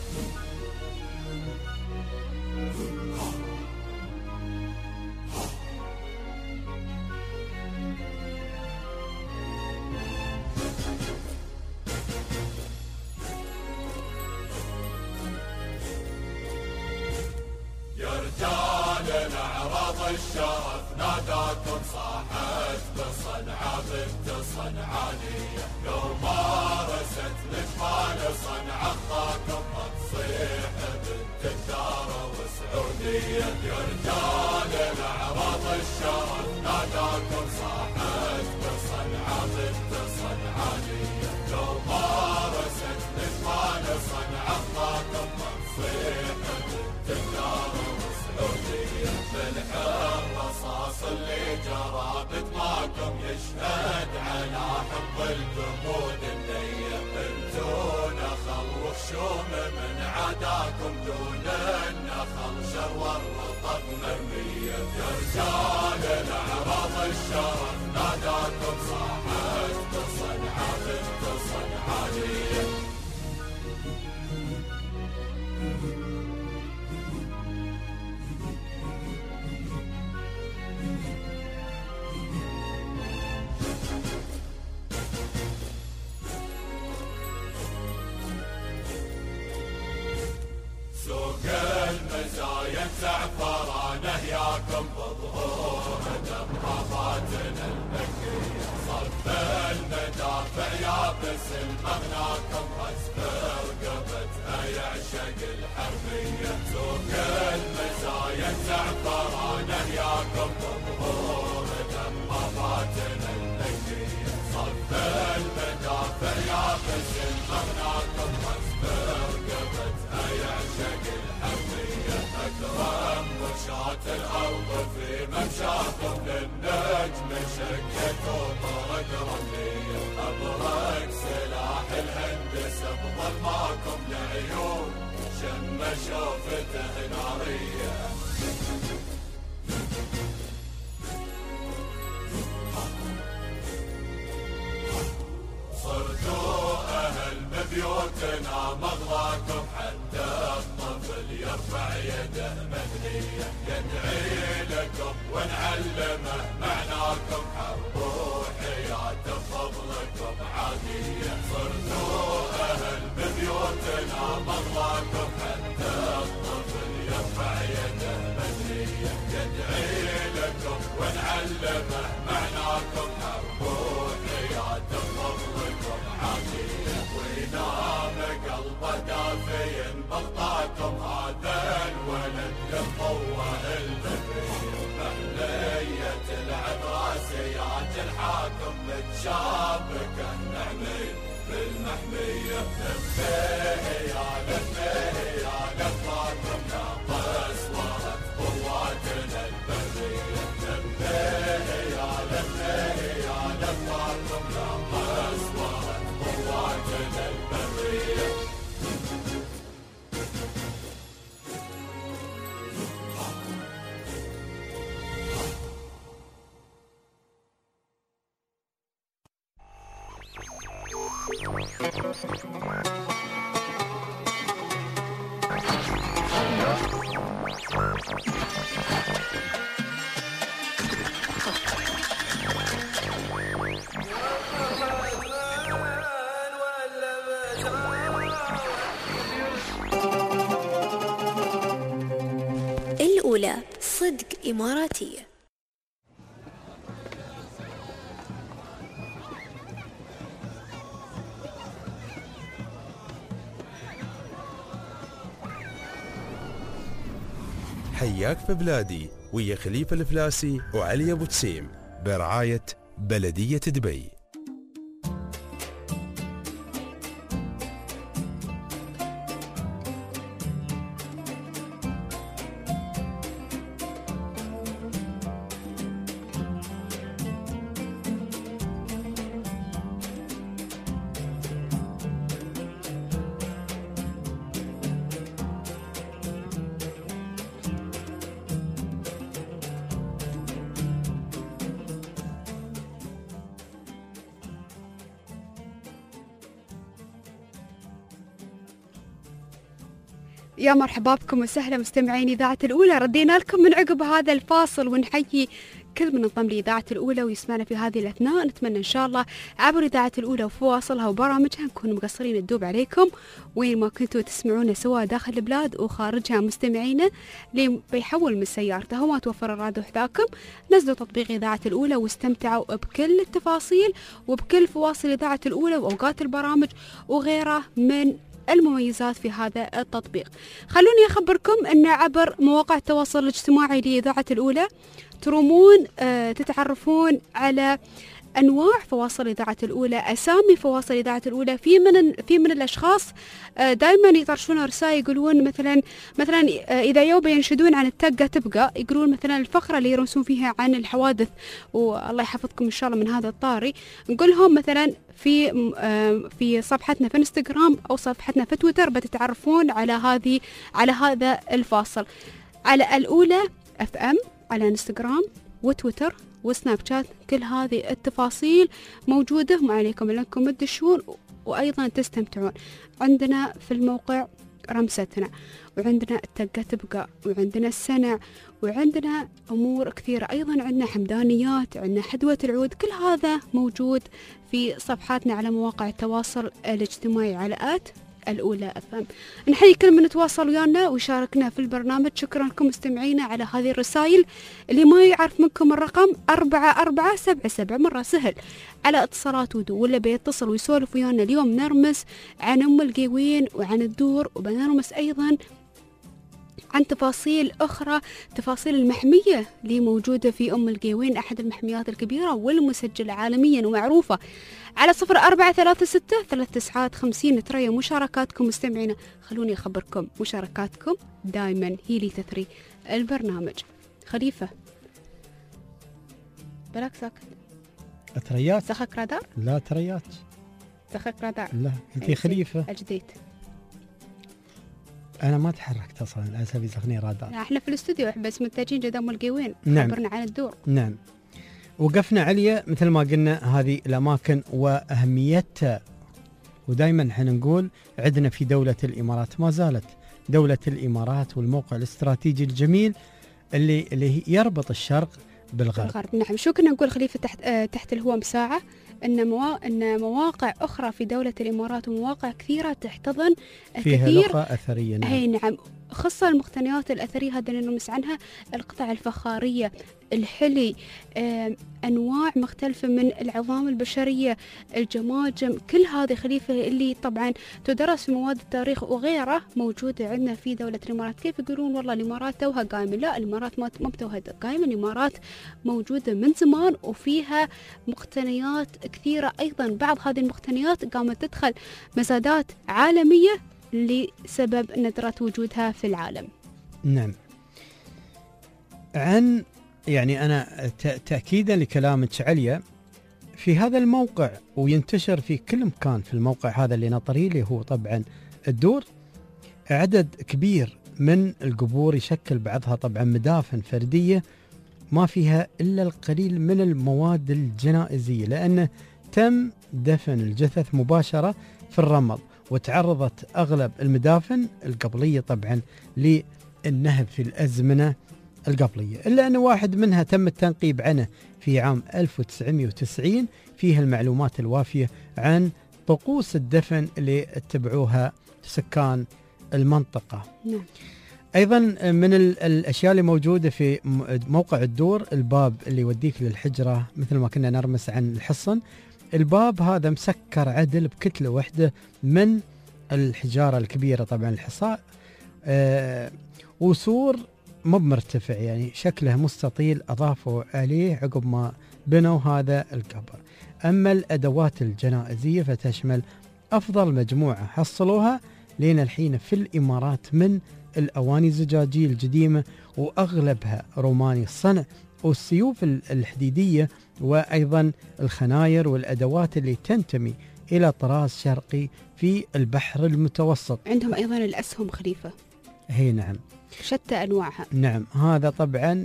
يا رجال الأعراض الشرف ناداكم صاحت بصنعاء بنت صنعانية، لو مارست نجمال صنعاء خطاكم تصيح بنت الدار وسعودية. يا رجال الأعراض الشرف ناداكم صاحت بصنعاء بنت صنعانية، يا رجال الأعراض الشرف ناداكم صاحت صنعاء بنت صنعانية. سوق المزايا زعفرانه ياكم بظهور دباباتنا المكية. صف المدافع يابس المغناكم حسب رقبتها يعشق الحربية. سوق المزايا زعفرانه ياكم بظهور دباباتنا المكية. صف المدافع يابس المغناكم حسب رقبتها يعشق الحربية. أكرم مشاة الأرض في ممشاكم للنجم شكت وطرق رملية. أبرق سلاح الهندس بظلماكم لعيون شم شوفته نارية. صرتوا أهل ببيوتنا مغلاكم حتى الطفل يرفع يده مدنية. يدعي لكم ونعلمه معناكم حرب وحياة بفضلكم عادية. صرتوا أهل ببيوتنا مغلاكم حتى الطفل يرفع يده مدنية. يدعي لكم ونعلمه معناكم حرب وحياة بفضلكم عادية. وينام قلبه دافي بغطاكم هذا الولد للقوة البرية. مهلية العباسيات الحاكم متشابكة النعمي بالمحمية. لفيه يا لفيه يا لفاكم ناقص ورد قواتنا البرية. لفيه يا لفيه يا لفاكم ناقص ورد قواتنا البرية. الأولى صدق إماراتية. حياك في بلادي ويا خليفة الفلاسي وعلي أبو تسيم برعاية بلدية دبي. يا مرحبا بكم وسهلا مستمعين إذاعة الأولى. ردينا لكم من عقب هذا الفاصل ونحيي كل من انضم لإذاعة الأولى ويسمعنا في هذه الأثناء. نتمنى إن شاء الله عبر إذاعة الأولى وفواصلها وبرامجها نكون مقصرين الدوب عليكم وين ما كنتوا تسمعونا سواء داخل البلاد وخارجها. مستمعينا اللي بيحول من سيارته وما توفر الراديو حذاكم نزلوا تطبيق إذاعة الأولى واستمتعوا بكل التفاصيل وبكل فواصل إذاعة الأولى وأوقات البرامج وغيرها من المميزات في هذا التطبيق. خلوني أخبركم أن عبر مواقع التواصل الاجتماعي لإذاعة الأولى ترومون آه تتعرفون على أنواع فواصل إذاعة الأولى، أسامي فواصل إذاعة الأولى. في من في من الأشخاص دائما يطرشون رسائل يقولون مثلا مثلا إذا يوبا ينشدون عن التقة تبقى، يقولون مثلا الفقرة اللي يرسون فيها عن الحوادث والله يحفظكم إن شاء الله من هذا الطاري، نقول لهم مثلا في في صفحتنا في انستغرام أو صفحتنا في تويتر بتتعرفون على هذه على هذا الفاصل على الأولى اف ام على انستغرام وتويتر وسناب شات. كل هذه التفاصيل موجودة، ما عليكم لأنكم تدشون وأيضا تستمتعون. عندنا في الموقع رمستنا، وعندنا التقة تبقى، وعندنا السنع، وعندنا أمور كثيرة. أيضا عندنا حمدانيات، عندنا حدوة العود. كل هذا موجود في صفحاتنا على مواقع التواصل الاجتماعي على آت الأولى أف أم. نحيي كل من تواصل ويانا وشاركنا في البرنامج. شكرا لكم مستمعينا على هذه الرسائل. اللي ما يعرف منكم الرقم أربعة أربعة سبعة سبعة مرة سهل على اتصالات ودو، ولا بيتصل ويسولف ويانا. اليوم نرمس عن أم القيوين وعن الدور، وبنرمس أيضا عن تفاصيل أخرى، تفاصيل المحمية اللي موجودة في أم القيوين، أحد المحميات الكبيرة والمسجلة عالميا ومعروفة. على صفر أربعة ثلاثة ستة ثلاثة تسعات خمسين تريا مشاركاتكم مستمعينا. خلوني أخبركم مشاركاتكم دائما هي اللي تثري البرنامج. خليفة بلاك ساكت. تريات سخك رادار؟ لا تريات. سخك رادار؟ لا انتي خليفة. أجديت. أنا ما تحركت أصلا على سبيل يسخني رادار. لا احنا في الاستوديو بس متجهين قدام القيوين. نعم. خبرنا عن الدور. نعم. وقفنا عليا مثل ما قلنا هذه الأماكن وأهميتها، ودائما احنا نقول عندنا في دولة الإمارات ما زالت دولة الإمارات والموقع الاستراتيجي الجميل اللي اللي يربط الشرق بالغرب. بالغرب. نعم. شو كنا نقول خليفة تحت آه تحت الهواء مساعة ان موا... ان مواقع اخرى في دولة الامارات ومواقع كثيرة تحتضن فيها الكثير. لغة أثرية. نعم. هي نعم. خاصة المقتنيات الأثرية هذا ننمس عنها، القطع الفخارية، الحلي، آه، أنواع مختلفة من العظام البشرية، الجماجم. كل هذه خليفة اللي طبعا تدرس في مواد التاريخ وغيره موجودة عندنا في دولة الإمارات. كيف يقولون والله الإمارات توها قايمة؟ لا، الإمارات ما ما بتوها قايمة، الإمارات موجودة من زمان وفيها مقتنيات كثيرة. أيضا بعض هذه المقتنيات قامت تدخل مزادات عالمية لسبب ندرة وجودها في العالم. نعم. عن يعني أنا تأكيدا لكلامك عليا، في هذا الموقع وينتشر في كل مكان في الموقع هذا اللي نطريه اللي هو طبعا الدور، عدد كبير من القبور يشكل بعضها طبعا مدافن فردية ما فيها إلا القليل من المواد الجنائزية، لأنه تم دفن الجثث مباشرة في الرمل، وتعرضت أغلب المدافن القبلية طبعا للنهب في الأزمنة القبلية، إلا أن واحد منها تم التنقيب عنه في عام ألف وتسعمئة وتسعين فيها المعلومات الوافية عن طقوس الدفن اللي اتبعوها سكان المنطقة. نعم. أيضا من الأشياء اللي موجودة في موقع الدور الباب اللي يوديك للحجرة، مثل ما كنا نرمس عن الحصن. الباب هذا مسكر عدل بكتلة واحدة من الحجارة الكبيرة طبعا الحصاء، آه وسور مو مرتفع يعني شكله مستطيل أضافوا عليه عقب ما بنوا هذا القبر. أما الأدوات الجنائزية فتشمل أفضل مجموعة حصلوها لين الحين في الإمارات من الأواني الزجاجية القديمة وأغلبها روماني الصنع، والسيوف الحديدية، وأيضا الخناير والأدوات اللي تنتمي إلى طراز شرقي في البحر المتوسط. عندهم أيضا الأسهم خليفة. هي نعم. شتى أنواعها. نعم. هذا طبعا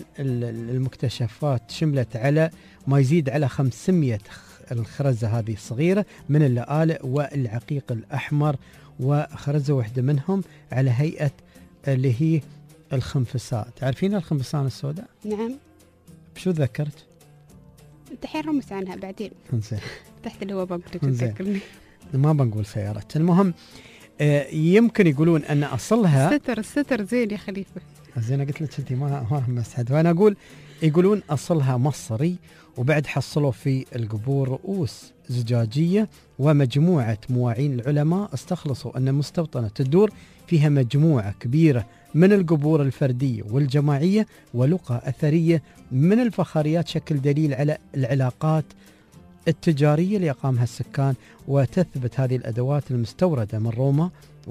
المكتشفات شملت على ما يزيد على خمسمئة الخرزة هذه الصغيرة من اللآلئ والعقيق الأحمر، وخرزة واحدة منهم على هيئة اللي هي الخنفساء. تعرفين الخنفسان السوداء؟ نعم. بشو ذكرت؟ انت حين رمس عنها بعدين. زين. تحت اللي هو بقولك تذكرني. ما بنقول سيارات. المهم آه يمكن يقولون ان اصلها الستر الستر زين يا خليفه. زين قلت لك انت ما ما مسحت، وانا اقول يقولون اصلها مصري، وبعد حصلوا في القبور رؤوس زجاجيه ومجموعه مواعين. العلماء استخلصوا ان مستوطنه الدور فيها مجموعه كبيره من القبور الفرديه والجماعيه ولقى اثريه من الفخاريات، شكل دليل على العلاقات التجاريه اللي اقامها السكان. وتثبت هذه الادوات المستورده من روما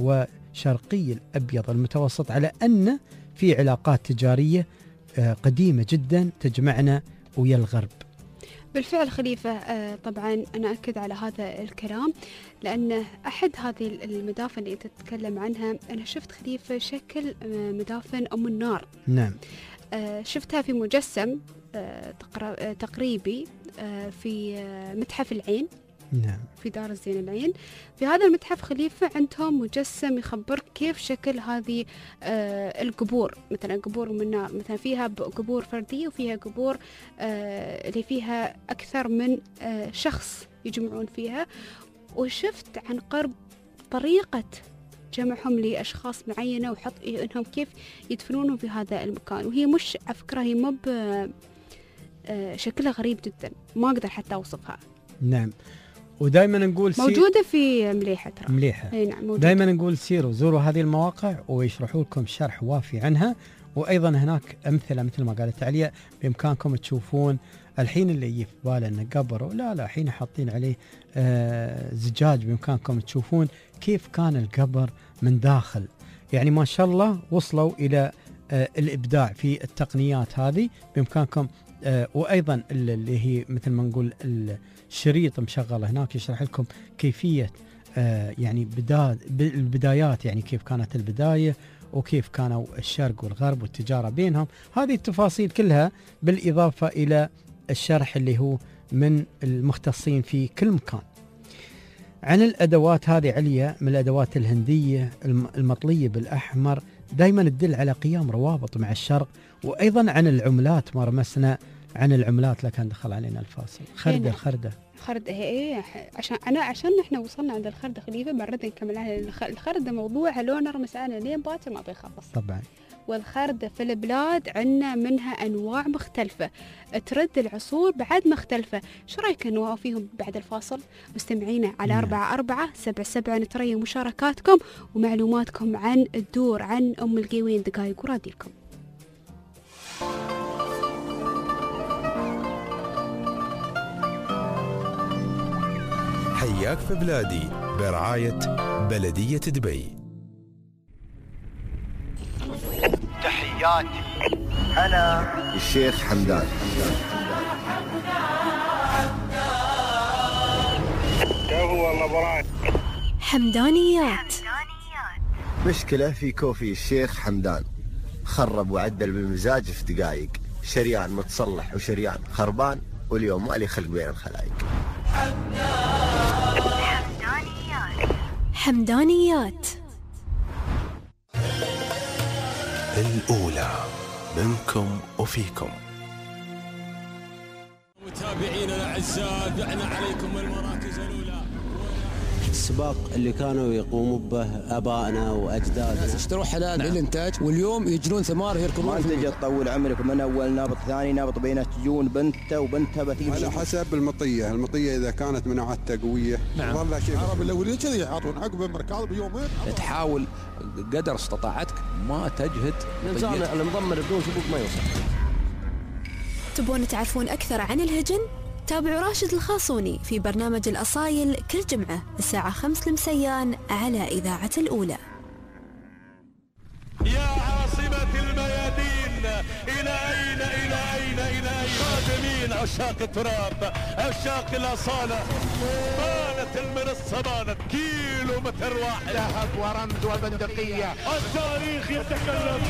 وشرقي الابيض المتوسط على ان في علاقات تجاريه قديمه جدا تجمعنا ويا الغرب. بالفعل خليفة. طبعا أنا أكد على هذا الكلام، لأن أحد هذه المدافن اللي أنت تتكلم عنها أنا شفت خليفة شكل مدافن أم النار. نعم. شفتها في مجسم تقريبي في متحف العين. نعم. في دار الزين العين. في هذا المتحف خليفة عندهم مجسم يخبر كيف شكل هذه آه القبور، مثلا قبور من نار، مثلا فيها قبور فردية وفيها قبور آه اللي فيها أكثر من آه شخص يجمعون فيها. وشفت عن قرب طريقة جمعهم لأشخاص معينة وحط إنهم كيف يدفنونهم في هذا المكان. وهي مش على فكرة هي مو آه شكلها غريب جدا، ما أقدر حتى أوصفها. نعم. ودائما نقول موجودة في مليحة ترى. مليحة. اي نعم موجودة. دائما نقول سيروا زوروا هذه المواقع ويشرحوا لكم شرح وافي عنها. وأيضا هناك أمثلة مثل ما قالت عليا بإمكانكم تشوفون. الحين اللي يجي في باله أنه قبر لا لا الحين حاطين عليه آه زجاج، بإمكانكم تشوفون كيف كان القبر من داخل. يعني ما شاء الله وصلوا إلى آه الإبداع في التقنيات هذه. بإمكانكم آه وأيضا اللي هي مثل ما نقول الشريط مشغل هناك يشرح لكم كيفية آه يعني بدا البدايات، يعني كيف كانت البداية وكيف كانوا الشرق والغرب والتجارة بينهم. هذه التفاصيل كلها بالإضافة إلى الشرح اللي هو من المختصين في كل مكان. عن الأدوات هذه عليا من الأدوات الهندية المطلية بالأحمر دائما تدل على قيام روابط مع الشرق. وأيضا عن العملات ما رمسنا عن العملات لكن دخل علينا الفاصل. خردة الخردة خردة هي عشان أنا عشان إحنا وصلنا عند الخردة خليفة بعد نكمل على الخردة. موضوعها لو نرمس على لين باكر ما بيخلص طبعا. والخردة في البلاد عندنا منها أنواع مختلفة ترد العصور بعد مختلفة. شو رأيك نوافيهم بعد الفاصل؟ مستمعينا على أربعة أربعة سبعة سبعة نتري مشاركاتكم ومعلوماتكم عن الدور عن أم القيوين دقايق وراديلكم. حياك في بلادي برعاية بلدية دبي. تحياتي أنا الشيخ حمدان. حمدانيات. مشكلة في كوفي الشيخ حمدان، خرب وعدل بالمزاج في دقايق، شريان متصلح وشريان خربان واليوم ما لي خلق بين الخلايق. حمدانيات الأولى منكم وفيكم. متابعينا الأعزاء دعنا عليكم المراكز الأولى. السباق اللي كانوا يقوموا به ابائنا واجدادنا، اشتروا حلال نعم. للانتاج واليوم يجرون ثمار يركبون. ما تجي تطول عمرك من اول نابط ثاني نابط بينات تجون بنته وبنتها بتيجي على حسب المطيه، المطيه اذا كانت مناعتها قويه نعم. والله شيء العرب الاولين كذي يعطون عقب المركض بيومين. تحاول قدر استطاعتك ما تجهد. الانسان المضمر بدون سبوق ما يوصل. تبون تعرفون اكثر عن الهجن؟ تابعوا راشد الخاصوني في برنامج الأصايل كل جمعة الساعة خمس المسيان على إذاعة الأولى. يا عاصمة الميادين إلى أين إلى أين إلى أين قادمين عشاق التراب عشاق الأصالة. بانت المنصة بانت كيلو متر واحد ذهب ورمز وبندقية. التاريخ يتكلم.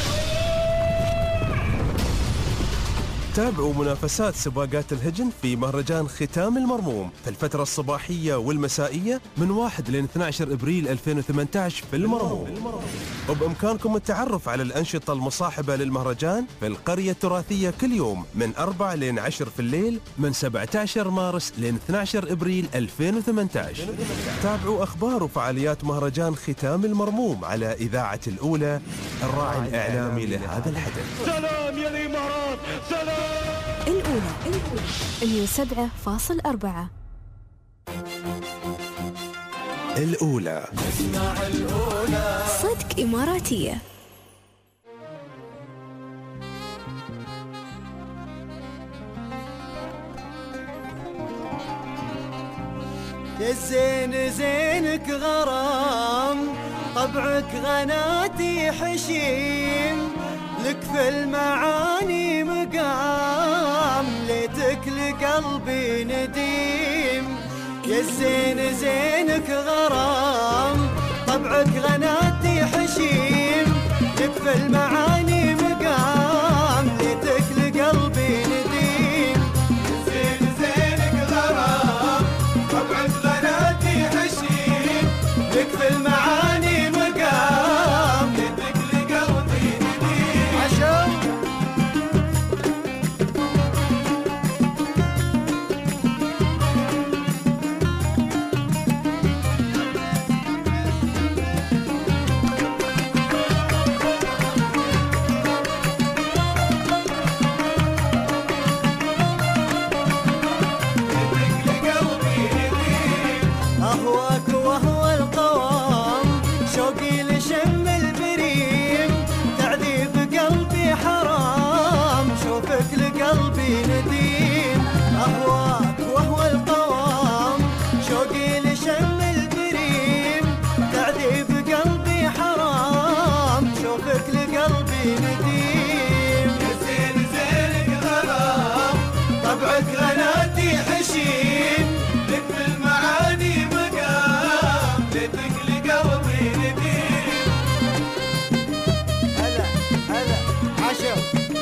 تابعوا منافسات سباقات الهجن في مهرجان ختام المرموم في الفترة الصباحية والمسائية من واحد إلى اثني عشر إبريل ألفين وثمانية عشر في المرموم. وبإمكانكم التعرف على الأنشطة المصاحبة للمهرجان في القرية التراثية كل يوم من أربعة إلى عشرة في الليل من سبعة عشر مارس إلى اثني عشر إبريل ألفين وثمانية عشر. تابعوا أخبار وفعاليات مهرجان ختام المرموم على إذاعة الأولى الراعي الإعلامي لهذا الحدث. سلام يا الإمارات سلام. الأولى الأولى سبعة فاصل أربعة. الأولى صدق إماراتية. الزين زينك غرام طبعك غناتي حشيم لك في المعاني مقام ليتك لقلبي نديم. يا الزين زينك غرام طبعك غناتي حشيم لك في المعاني مقام قلبي نديم يا زين زينك غرام طبعك غناتي حشيم لك بالمعاني مقام ليتك لقلبي نديم هلا هلا عشر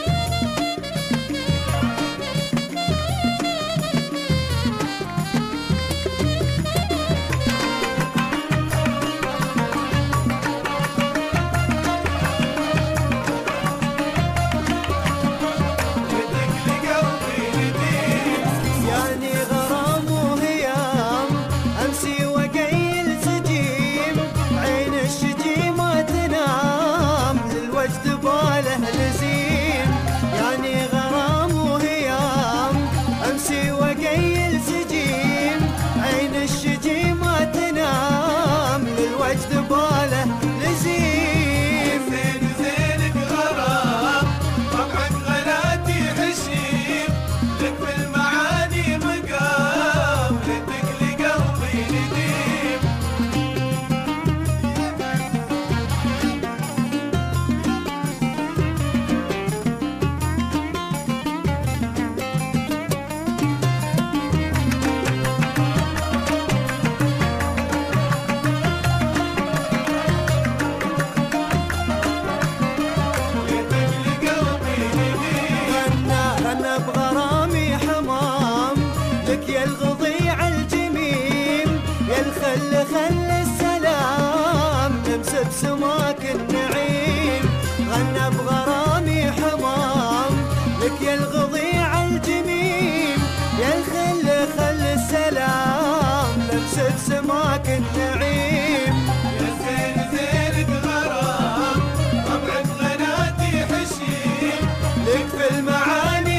سماك النعيم غنى بغرامي حمام لك يا الغضيع الجميم يا الخل خل السلام لمسة سماك النعيم يا زين زينك غرام طبعك غناتي حشيم لك في المعاني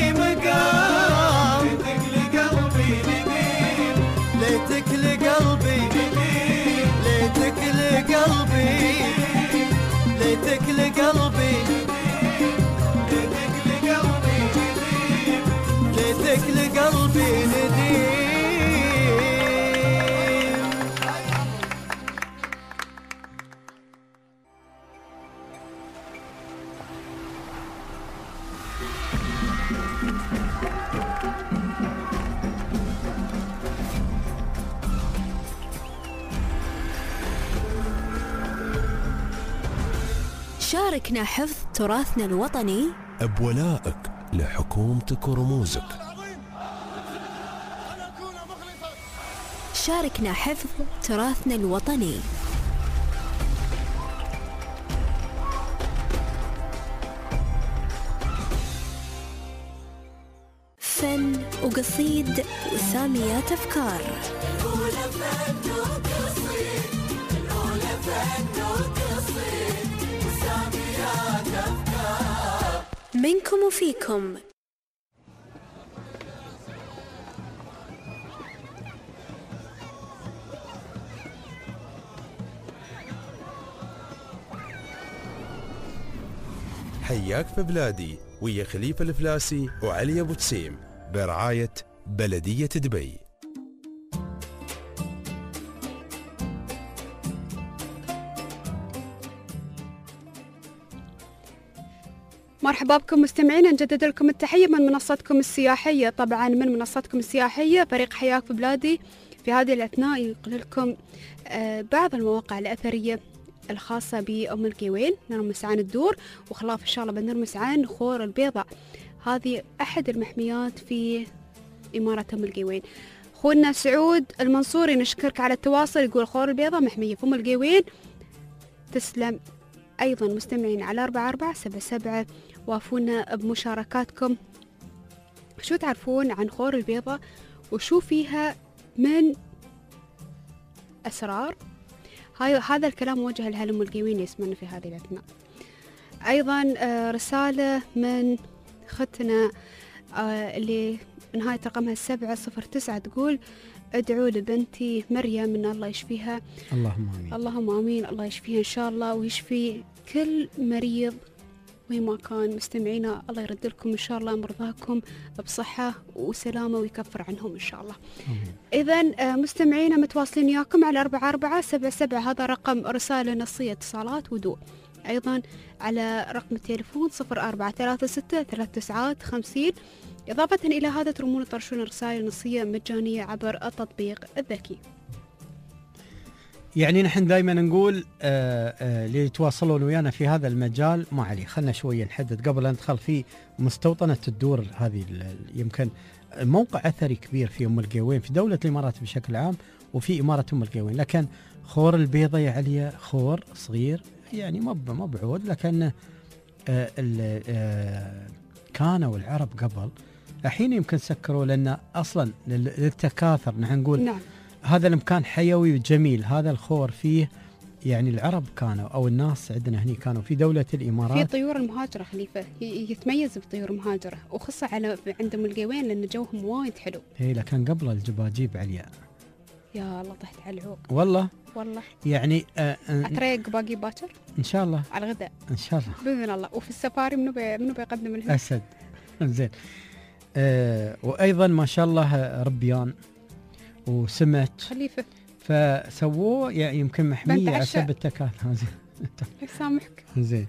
مقام ليتك لقلبي نديم ليتك لقلبي نديم ليتك لقلبي ليتك لقلبي ليتك لقلبي نديم ليتك لقلبي نديم شاركنا حفظ تراثنا الوطني بولائك لحكومتك ورموزك. شاركنا حفظ تراثنا الوطني. فن وقصيد وساميات أفكار. منكم وفيكم. حياك في بلادي ويا خليفة الفلاسي وعلي أبو تسيم برعاية بلدية دبي. مرحبا بكم مستمعين، نجدد لكم التحية من منصتكم السياحية. طبعا من منصتكم السياحية فريق حياك في بلادي في هذه الأثناء ينقل لكم بعض المواقع الأثرية الخاصة بأم القوين. نرمس عن الدور وخلاف إن شاء الله بنرمس عن خور البيضاء، هذه أحد المحميات في إمارة أم القوين. أخونا سعود المنصوري نشكرك على التواصل، يقول خور البيضاء محمية في أم القوين. تسلم. أيضا مستمعين على أربعة أربعة سبعة سبعة وافونا بمشاركاتكم. شو تعرفون عن خور البيضاء وشو فيها من أسرار؟ هذا الكلام موجه لأهل أم القوين يسمعنا في هذه الأثناء. أيضا رسالة من ختنا اللي نهاية رقمها السبعة صفر تسعة تقول ادعوا لبنتي مريم ان الله يشفيها. اللهم امين. اللهم امين، الله يشفيها ان شاء الله ويشفي كل مريض وين ما كان. مستمعينا الله يرد لكم ان شاء الله مرضاكم بصحة وسلامة ويكفر عنهم ان شاء الله. اذا مستمعينا متواصلين وياكم على أربعة أربعة سبعة سبعة، هذا رقم رسالة نصية اتصالات ودو أيضا على رقم التليفون صفر أربعة ثلاثة ستة ثلاث تسعات خمسين. إضافة إلى هذا ترمون ترشون رسائل نصية مجانية عبر التطبيق الذكي. يعني نحن دائما نقول آه آه اللي يتواصلون ويانا في هذا المجال ما عليه، خلنا شوية نحدد قبل أن ندخل في مستوطنة الدور هذه. يمكن موقع أثري كبير في أم القوين في دولة الإمارات بشكل عام وفي إمارة أم القوين، لكن خور البيضة يا عليا خور صغير يعني ما ما بعود، لكن آه آه كانوا العرب قبل الحين يمكن سكروا لأن أصلا للتكاثر نحن نقول نعم. هذا المكان حيوي وجميل، هذا الخور فيه يعني العرب كانوا أو الناس عندنا هني كانوا في دولة الإمارات. في طيور المهاجرة خليفة يتميز بطيور المهاجرة وخصة على عند أم القوين لأن جوهم وايد حلو. هي لكن قبل الجباجيب عليا يا الله طحت على العوق والله والله يعني آه أتريق باقي باكر إن شاء الله على الغداء إن شاء الله بإذن الله. وفي السفاري منو بي منو بيقدم لهم؟ أسد. زين آه وأيضا ما شاء الله ربيان وسمك خليفة فسووه يعني يمكن محمية عشان التكاثر. يسامحك. زين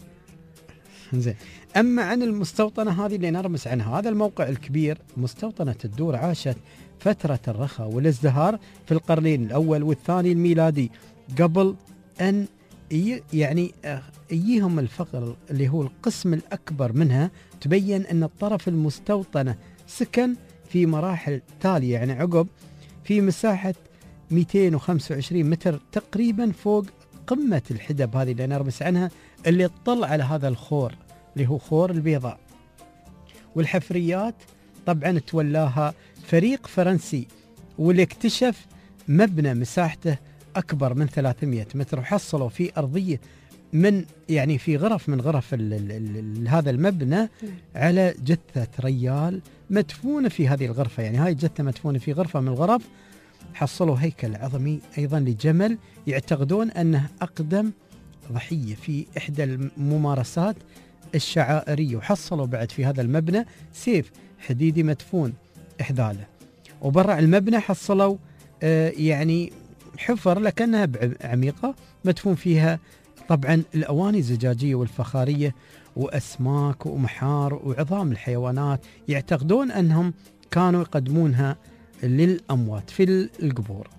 زين. أما عن المستوطنة هذه اللي نرمس عنها، هذا الموقع الكبير مستوطنة الدور عاشت فترة الرخاء والازدهار في القرنين الأول والثاني الميلادي قبل أن يعني يجيهم الفقر اللي هو القسم الأكبر منها. تبين أن الطرف المستوطنة سكن في مراحل تالية يعني عقب في مساحة مئتين وخمسة وعشرين متر تقريبا فوق قمة الحدب هذه اللي نرمس عنها اللي تطل على هذا الخور اللي هو خور البيضاء. والحفريات طبعا تولاها فريق فرنسي واللي اكتشف مبنى مساحته أكبر من ثلاثمئة متر وحصلوا في أرضية من يعني في غرف من غرف ال ال ال هذا المبنى على جثة ريال مدفونة في هذه الغرفة. يعني هاي الجثة مدفونة في غرفة من الغرف. حصلوا هيكل عظمي أيضا لجمل يعتقدون أنه أقدم ضحية في إحدى الممارسات الشعائرية. وحصلوا بعد في هذا المبنى سيف حديدي مدفون إحداله. وبرع المبنى حصلوا آه يعني حفر لكنها عميقة مدفون فيها طبعا الأواني الزجاجية والفخارية وأسماك ومحار وعظام الحيوانات يعتقدون أنهم كانوا يقدمونها للأموات في القبور.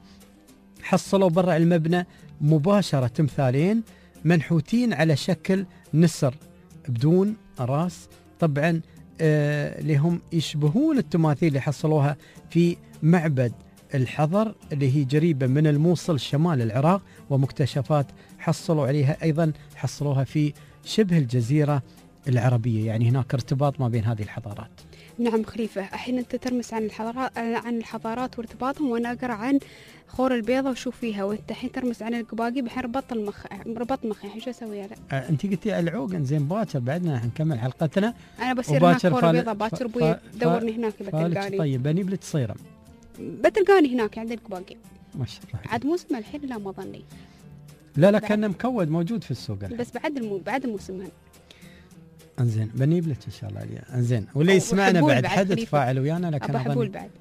حصلوا برا المبنى مباشرة تمثالين منحوتين على شكل نسر بدون راس طبعا آه لهم يشبهون التماثيل اللي حصلوها في معبد الحضر اللي هي قريبة من الموصل شمال العراق. ومكتشفات حصلوا عليها أيضا حصلوها في شبه الجزيرة العربية. يعني هناك ارتباط ما بين هذه الحضارات. نعم خليفة. الحين أنت ترمس عن الحضارات عن الحضارات وارتباطهم وأنا أقرأ عن خور البيضة وشوف فيها وأنت الحين ترمس عن القباقي بحين ربط المخ ربط مخي الحين شو أسوي أنا؟ أه أنت قلتي على العوق زين باكر بعدنا حنكمل حلقتنا. أنا بصير هناك خور البيضة باكر أبوي دورني هناك بتلقاني. طيب بني بلت صيرم بتلقاني هناك عند القباقي. ما شاء الله. عاد موسم الحين لا ما ظني. لا لا كان مكود موجود في السوق الحين. بس بعد المو بعد موسمهن. انزين بنجيب لك ان شاء الله عليها. انزين واللي يسمعنا بعد حد تفاعل ويانا لكن اظن بعد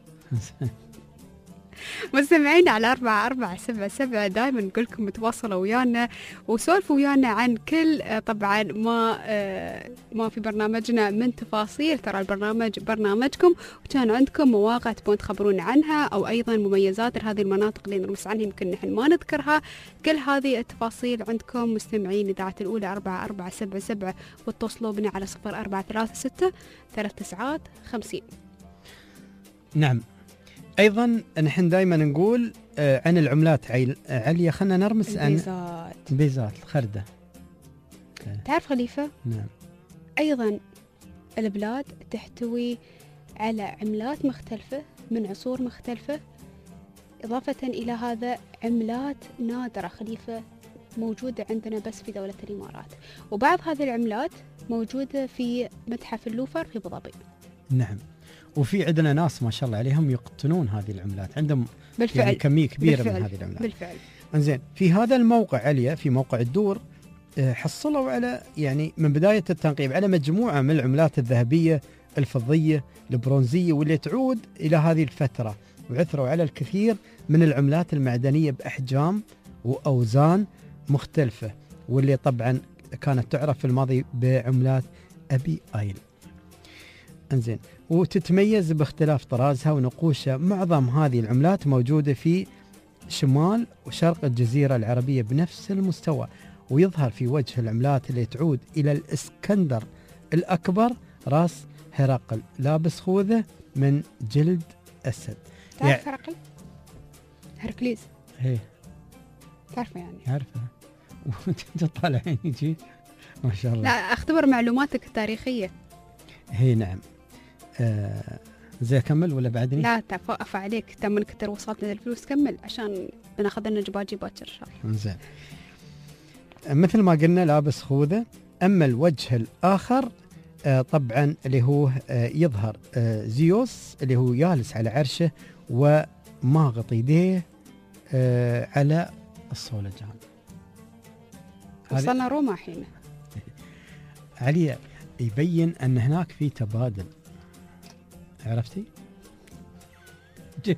مستمعين على أربعة أربعة سبعة سبعة دائما نقول لكم متواصلة ويانا وسولفوا ويانا عن كل طبعا ما ما في برنامجنا من تفاصيل. ترى البرنامج برنامجكم وكان عندكم مواقع تبون تخبرون عنها أو أيضا مميزات لهذه المناطق اللي نرمس عنها يمكن نحن ما نذكرها. كل هذه التفاصيل عندكم مستمعين إذاعة الأولى أربعة أربعة سبعة سبعة واتصلوا بنا على صفر أربعة ثلاثة ستة ثلاث تسعات خمسين. نعم. أيضا نحن دائما نقول آه عن العملات عليا. خلنا نرمس عن البيزات البيزات الخردة. تعرف خليفة؟ نعم. أيضا البلاد تحتوي على عملات مختلفة من عصور مختلفة. إضافة إلى هذا عملات نادرة خليفة موجودة عندنا بس في دولة الإمارات. وبعض هذه العملات موجودة في متحف اللوفر في أبو ظبي. نعم. وفي عندنا ناس ما شاء الله عليهم يقتنون هذه العملات عندهم بالفعل. يعني كمية كبيرة بالفعل. من هذه العملات بالفعل. انزين في هذا الموقع عليا في موقع الدور حصلوا على يعني من بداية التنقيب على مجموعة من العملات الذهبية الفضية البرونزية واللي تعود إلى هذه الفترة. وعثروا على الكثير من العملات المعدنية بأحجام وأوزان مختلفة واللي طبعا كانت تعرف في الماضي بعملات أبي آيل. انزين، وتتميز باختلاف طرازها ونقوشها. معظم هذه العملات موجودة في شمال وشرق الجزيرة العربية بنفس المستوى، ويظهر في وجه العملات اللي تعود إلى الإسكندر الأكبر راس هرقل لابس خوذة من جلد أسد. تعرف يعني هرقل؟ هرقليز. ايه تعرفه يعني؟ عارفه. وانت طالعين يجي ما شاء الله. لا اختبر معلوماتك التاريخية. هي نعم. آه زي أكمل ولا بعدني؟ لا توقف عليك، تم كتر وصلتنا الفلوس، كمل عشان بناخذ لنا جباجي باكر ان شاء الله. زين. مثل ما قلنا لابس خوذة. أما الوجه الآخر آه طبعا اللي هو آه يظهر آه زيوس اللي هو جالس على عرشه وماغط يديه آه على الصولجان. وصلنا روما حين. علي يبين أن هناك في تبادل. عرفتي؟ جد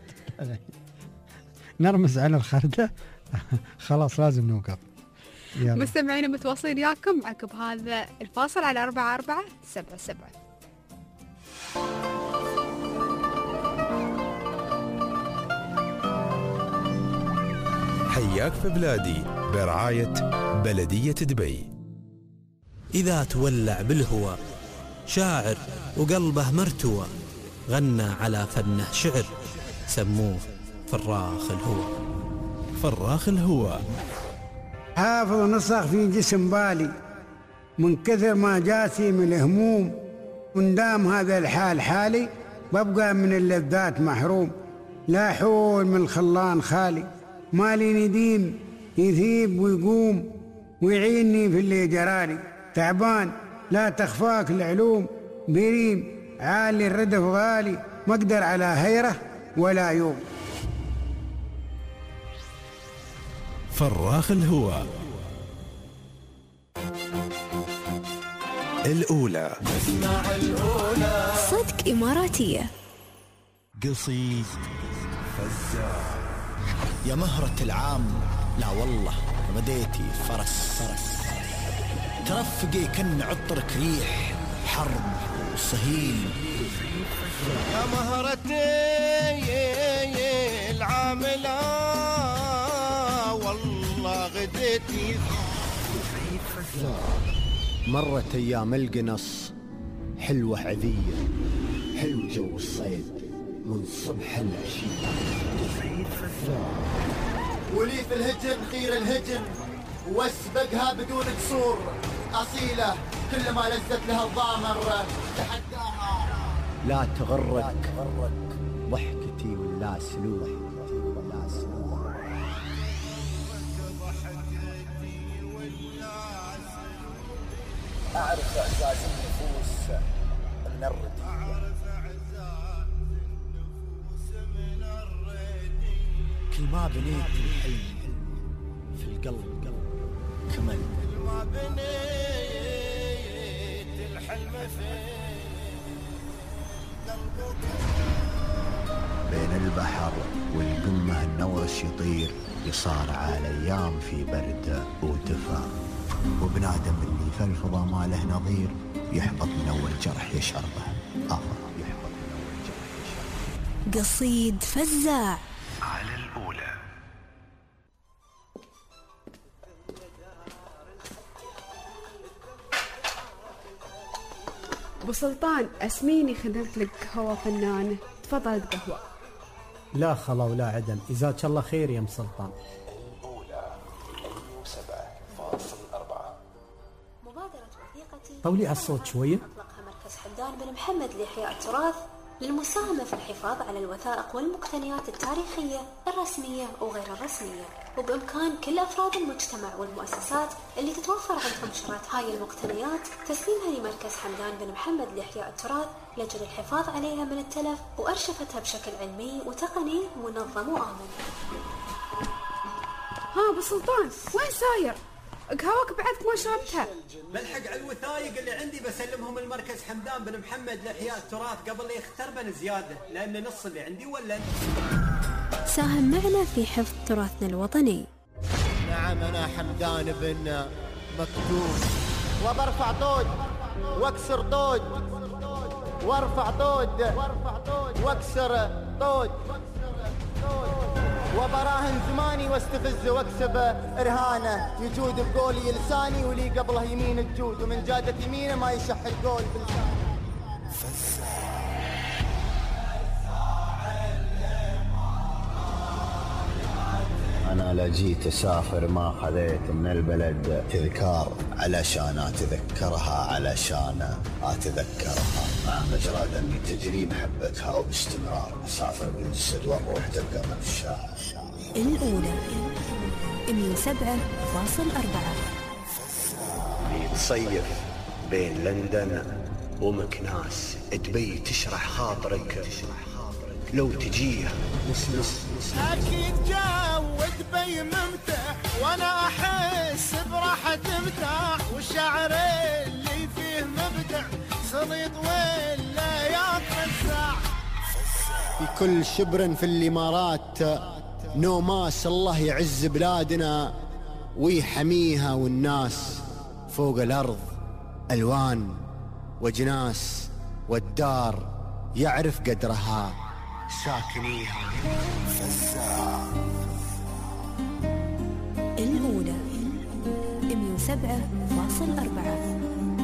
نرمز على الخردة. خلاص لازم نوقف. مستمعين متواصلين وياكم عقب هذا الفاصل على أربعة أربعة سبعة سبعة. حياك في بلادي برعاية بلدية دبي. إذا تولع بالهوى شاعر وقلبه مرتوى، غنى على فنه شعر، سموه فراخ الهوى. فراخ الهوى حافظ نصخ في جسم بالي من كثر ما جاسي من الهموم، من دام هذا الحال حالي ببقى من اللذات محروم. لا حول من الخلان خالي، مالي نديم يثيب ويقوم ويعيني في اللي جرالي. تعبان لا تخفاك العلوم، بريم عالي الردف غالي، ما اقدر على هيره ولا يوم. فراخ الهوى الأولى. اسمع الأولى. صدق إماراتية. قصيد فزاع. يا مهرة العام، لا والله بديتي فرس فرس، ترفقي كن عطرك ريح حرب وصهيل. يا مهرتي العاملة والله غديتي. مرت أيام القنص حلوة عذية، حلو جو الصيد من صبح العشية. ولي في الهجن خير الهجن واسبقها بدون قصور، أصيلة كل ما لزت لها الضامر تحداها. لا تغرك ضحكتي ولا سلوح، أعرف إعزاز النفوس من الردية، كل ما بنيت الحلم في القلب كمل. كل ما بنيت الحلم في قلبك. بين البحر والقمة النورس يطير، يصارع الأيام في برد ودفا، وبنادم اللي في الفضا ما له نظير، يحبط من أول جرح يشعر به آخر، يحبط من أول جرح يشعر به. قصيد فزاع على الأولى. أبو سلطان أسميني خدمت لك قهوة فنانة، تفضل قهوة. لا خلا ولا عدم، جزاك الله خير يا ام سلطان. الأولى سبعة فاصل أربعة. مبادرة وثيقتي طولي على الصوت شوية. أطلقها مركز حمدان بن محمد لإحياء التراث للمساهمة في الحفاظ على الوثائق والمقتنيات التاريخية الرسمية وغير الرسمية، وبإمكان كل أفراد المجتمع والمؤسسات اللي تتوفر عندهم شرايط هاي المقتنيات تسليمها لمركز حمدان بن محمد لإحياء التراث لأجل الحفاظ عليها من التلف وأرشفتها بشكل علمي وتقني منظم وآمن. ها أبو سلطان وين ساير؟ قهوك بعدك ما شربتها. بلحق على الوثائق اللي عندي بسلمهم المركز حمدان بن محمد لإحياء التراث قبل لا يختربن زيادة، لأن نص اللي عندي ولا. ساهم معنا في حفظ تراثنا الوطني. نعم أنا حمدان بن مكتوم وبرفع طود واكسر طود وارفع طود واكسر طود وبراهن زماني واستفز واكسب رهانه يجود بقولي لساني ولي قبله يمين تجود ومن جادت يمينه ما يشح القول بلسانه. أنا لا جيت أسافر ما خذيت من البلد تذكار علشان أتذكرها علشان أتذكرها مع مجرى دمي تجري محبتها وباستمرار أسافر بالجسد والروح تبقى من الشاعر. الأولى مية وسبعة فاصل أربعة. تصيف بين لندن ومكناس دبي تشرح خاطرك لو تجيها أكيد جو دبي ممتع وأنا أحس براحة متاع والشعر اللي فيه مبدع سليط ولا يترزع. في كل شبر في الإمارات نوماس الله يعز بلادنا ويحميها والناس فوق الأرض ألوان وجناس والدار يعرف قدرها ساكنيها. الأولى مية وسبعة فاصل أربعة.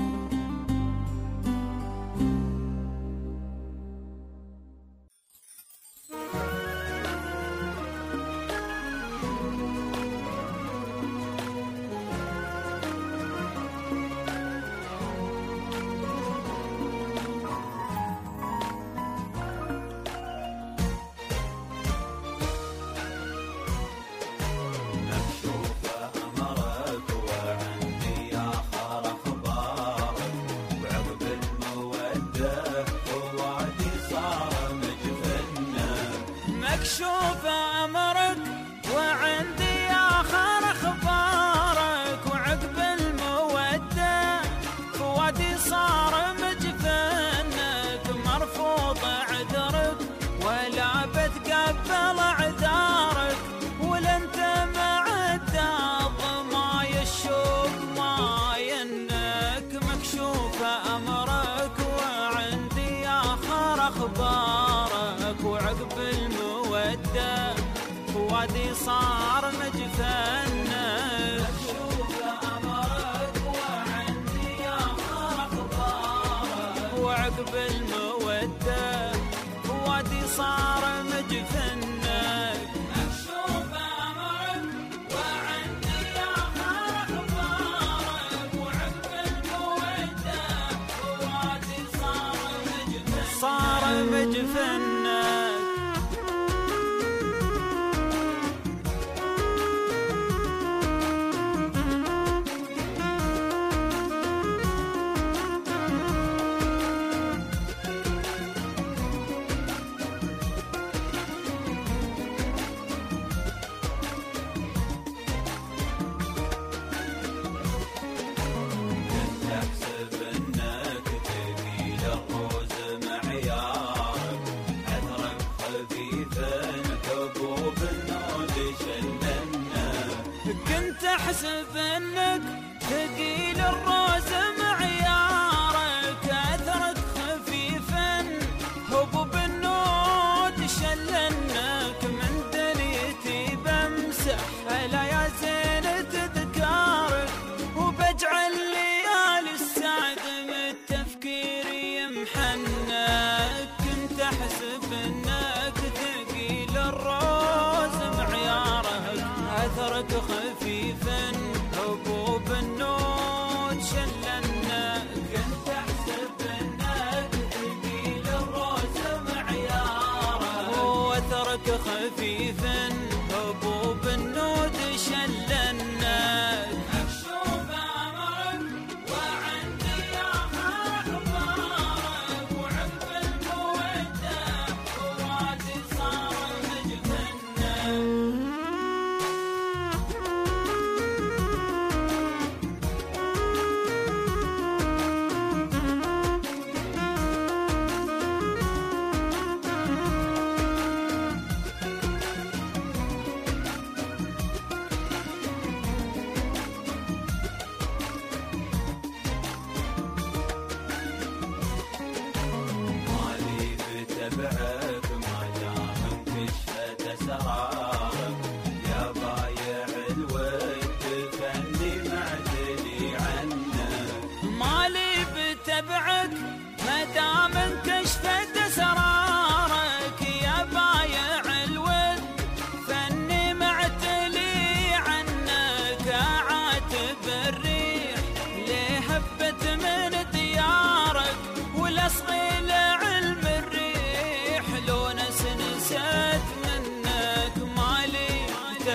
مكشوف أمرك وعندي آخر أخبارك وعقب المودة فوادي صار مجفنك مرفوض عذرك ولا بتقبل اعذارك ولا انت معدى ضماي الشوق ما ينك. مكشوف أمرك وعندي آخر أخبارك وعقب المودة فوادي صار مجفنك. مكشوف أمرك وعندي آخر أخبارك وعقب المودة فوادي صار مجفنك. مكشوف أمرك وعندي آخر أخبارك وعقب المودة فوادي صار مجفنك. صار مجفنك. كنت احسب انك ثقيل الروز معيارك اثرك خفيفا هبوب النود شلنك من دنيتي بمسح الا يا زين تذكارك وبجعل ليالي السعد من التفكير يمحنك. كنت احسب انك ثقيل الروز معيارك اثرك خفيفا هبوب النود شلنك. كنت احسب انك ثقيل الروز معيارك واثرك خفيفا هبوب النود شلنك. مكشوف امرك وعندي اخر اخبارك وعقب الموده فوادي صار مجفنك.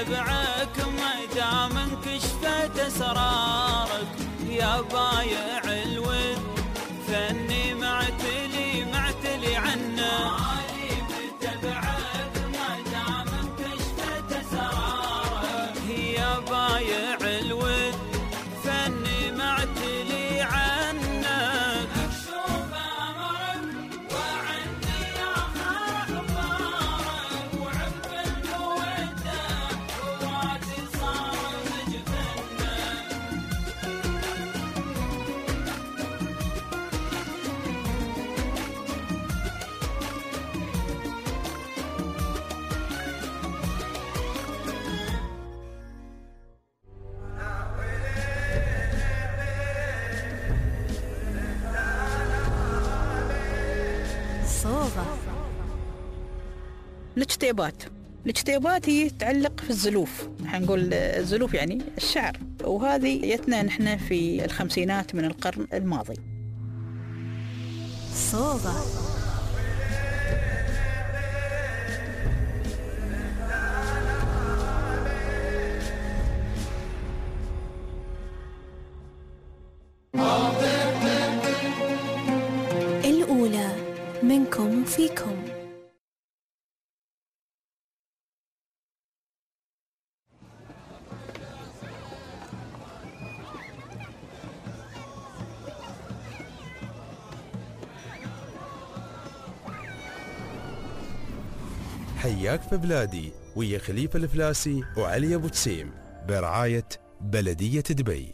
متبعك ما دام انكشفت اسرارك يا بايع الود فاني معتلي معتلي عنه متبعك ما دام انكشفت اسرارك يا بايع الود فاني معتلي عنك اكشف امرك وعندي اخر اخبارك وعب الموده ووادي صار مجفنه صوغة. الاجتئابات الاجتئابات هي تعلق في الزلوف، حنقول الزلوف يعني الشعر، وهذه جتنا نحن في الخمسينات من القرن الماضي. صوغة. الأولى منكم وفيكم. حياك في بلادي ويا خليفة الفلاسي وعلي أبو تسيم برعاية بلدية دبي.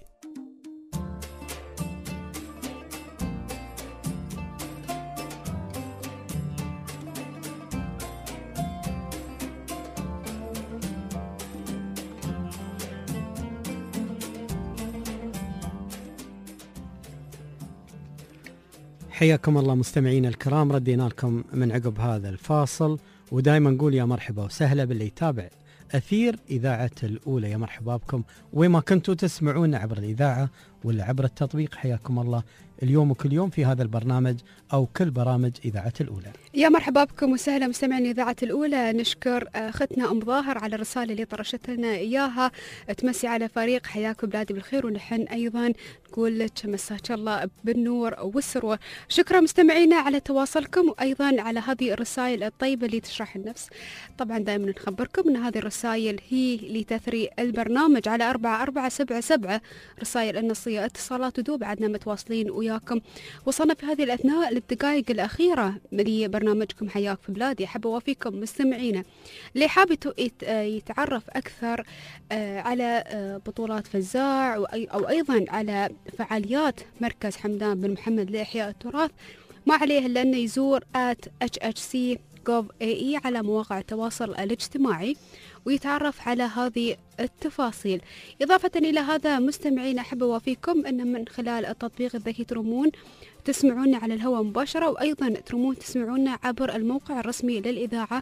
حياكم الله مستمعينا الكرام، ردينا لكم من عقب هذا الفاصل، ودائما نقول يا مرحبا وسهلا باللي يتابع أثير إذاعة الأولى. يا مرحبا بكم وين ما كنتوا تسمعونا عبر الإذاعة ولا عبر التطبيق. حياكم الله اليوم وكل يوم في هذا البرنامج أو كل برامج إذاعة الأولى. يا مرحبا بكم وسهلا مستمعين إذاعة الأولى. نشكر أختنا أم ظاهر على الرسالة اللي طرشت لنا إياها، تمسي على فريق حياك بلادي بالخير، ونحن أيضا نقول لك مساك الله بالنور والسرور. شكرا مستمعينا على تواصلكم وأيضا على هذه الرسائل الطيبة اللي تشرح النفس. طبعا دائما نخبركم أن هذه الرسائل هي لتثري البرنامج على أربعة أربعة سبعة سبعة، رسائل النصية اتصالات ودوب بعدنا متواصلين وياكم. وصلنا في هذه الأثناء للدقائق الأخيرة لبرنامجكم حياك في بلادي. أحب أوافيكم مستمعينا اللي حاب يتعرف أكثر على بطولات فزاع أو أيضا على فعاليات مركز حمدان بن محمد لإحياء التراث، ما عليه إلا أنه يزور آت إتش إتش سي جوف إيه إي على مواقع التواصل الاجتماعي ويتعرف على هذه التفاصيل. إضافة إلى هذا مستمعين أحب أوافيكم أن من خلال التطبيق الذكي ترمون تسمعونا على الهواء مباشرة، وأيضا ترمون تسمعونا عبر الموقع الرسمي للإذاعة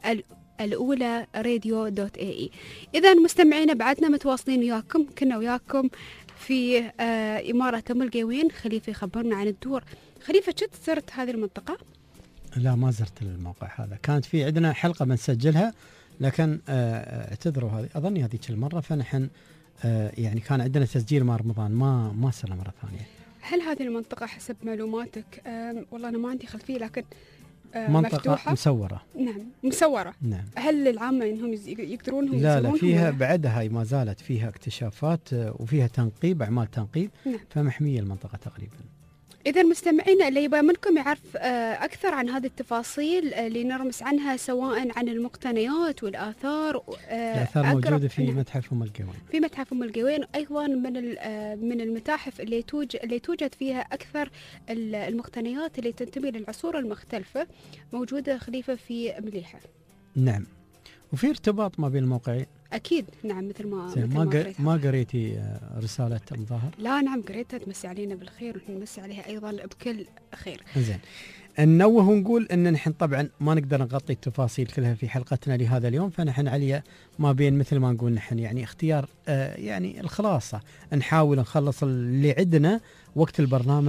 الأولى راديو دوت اي اي. إذا مستمعين بعدنا متواصلين وياكم، كنا وياكم في آه إمارة أم القوين. خليفة خبرنا عن الدور. خليفة شد زرت هذه المنطقة؟ لا ما زرت الموقع هذا، كانت في عندنا حلقة بنسجلها لكن آه اعتذروا هذه أظني هذيك المرة، فنحن آه يعني كان عندنا تسجيل مع رمضان ما ما صرنا مرة ثانية. هل هذه المنطقة حسب معلوماتك آه والله أنا ما عندي خلفية لكن آه منطقة مفتوحة؟ مسورة. نعم مسورة. نعم. هل العامة إنهم يقدرون هم لا لا فيها بعدها هاي ما زالت فيها اكتشافات وفيها تنقيب أعمال تنقيب. نعم. فمحمية المنطقة تقريبا. إذا مستمعينا اللي يبغى منكم يعرف أكثر عن هذه التفاصيل اللي نرمس عنها سواء عن المقتنيات والآثار. الآثار موجودة في متحف أم القوين. في متحف أم القوين أيضا من من المتاحف اللي توجد اللي توجد فيها أكثر المقتنيات اللي تنتمي للعصور المختلفة موجودة خليفة في مليحة. نعم. وفي ارتباط ما بين الموقعين. أكيد نعم مثل ما مثل ما, ما, ما قريتي رسالة أم ظاهر؟ لا نعم قريتها، تمسي علينا بالخير ونمسي عليها أيضا بكل خير. زين ننوه ونقول أن نحن طبعا ما نقدر نغطي التفاصيل كلها في حلقتنا لهذا اليوم، فنحن عليا ما بين مثل ما نقول نحن يعني اختيار آه يعني الخلاصة، نحاول نخلص اللي عندنا وقت البرنامج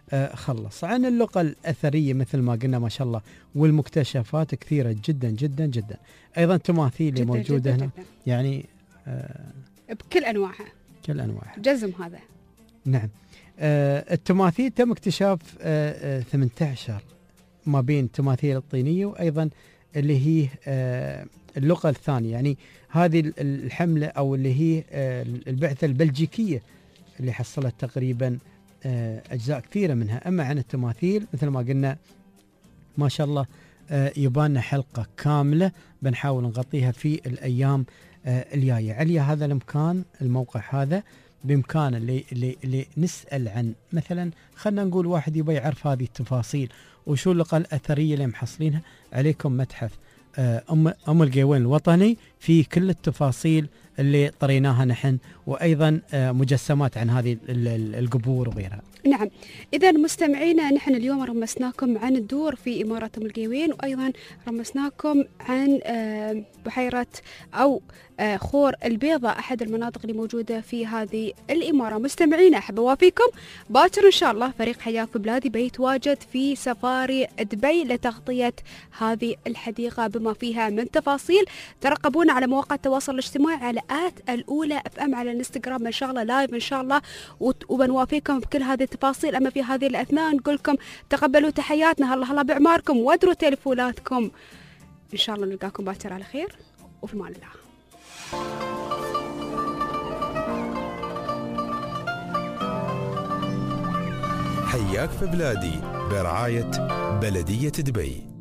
آه خلص. عن اللغة الأثرية مثل ما قلنا ما شاء الله، والمكتشفات كثيرة جدا جدا جدا. أيضا تماثيل اللي موجودة هنا جداً. يعني آه بكل أنواعها كل أنواعها جزم هذا. نعم. آه التماثيل تم اكتشاف آه آه ثمانية عشر ما بين التماثيل الطينية وأيضا اللي هي آه اللغة الثانية، يعني هذه الحملة أو اللي هي آه البعثة البلجيكية اللي حصلت تقريبا آه أجزاء كثيرة منها. أما عن التماثيل مثل ما قلنا ما شاء الله آه يبان حلقة كاملة بنحاول نغطيها في الأيام آه الجاية. عليا هذا المكان، الموقع هذا بإمكانه اللي, اللي, اللي نسأل عن مثلا خلنا نقول واحد يبي يعرف هذه التفاصيل وشو اللغة الأثرية اللي محصلينها، عليكم متحف أم, أم القيوين الوطني في كل التفاصيل اللي طريناها نحن، وأيضا مجسمات عن هذه القبور وغيرها. نعم، إذا مستمعينا نحن اليوم رمسناكم عن الدور في إمارة أم القيوين، وأيضا رمسناكم عن بحيرة أو خور البيضة، أحد المناطق اللي موجودة في هذه الإمارة. مستمعينا أحب أوافيكم باكر إن شاء الله فريق حياك في بلادي بيتواجد في سفاري دبي لتغطية هذه الحديقة بما فيها من تفاصيل. ترقبونا على مواقع التواصل الاجتماعي على آت الأولى اف ام على الانستغرام إن شاء الله لايف إن شاء الله، وبنوافيكم بكل هذه التفاصيل. أما في هذه الأثناء نقول لكم تقبلوا تحياتنا، هلا هلا بعماركم وادروا تليفوناتكم. إن شاء الله نلقاكم باكر على خير وفي امان الله. حياك في بلادي برعاية بلدية دبي.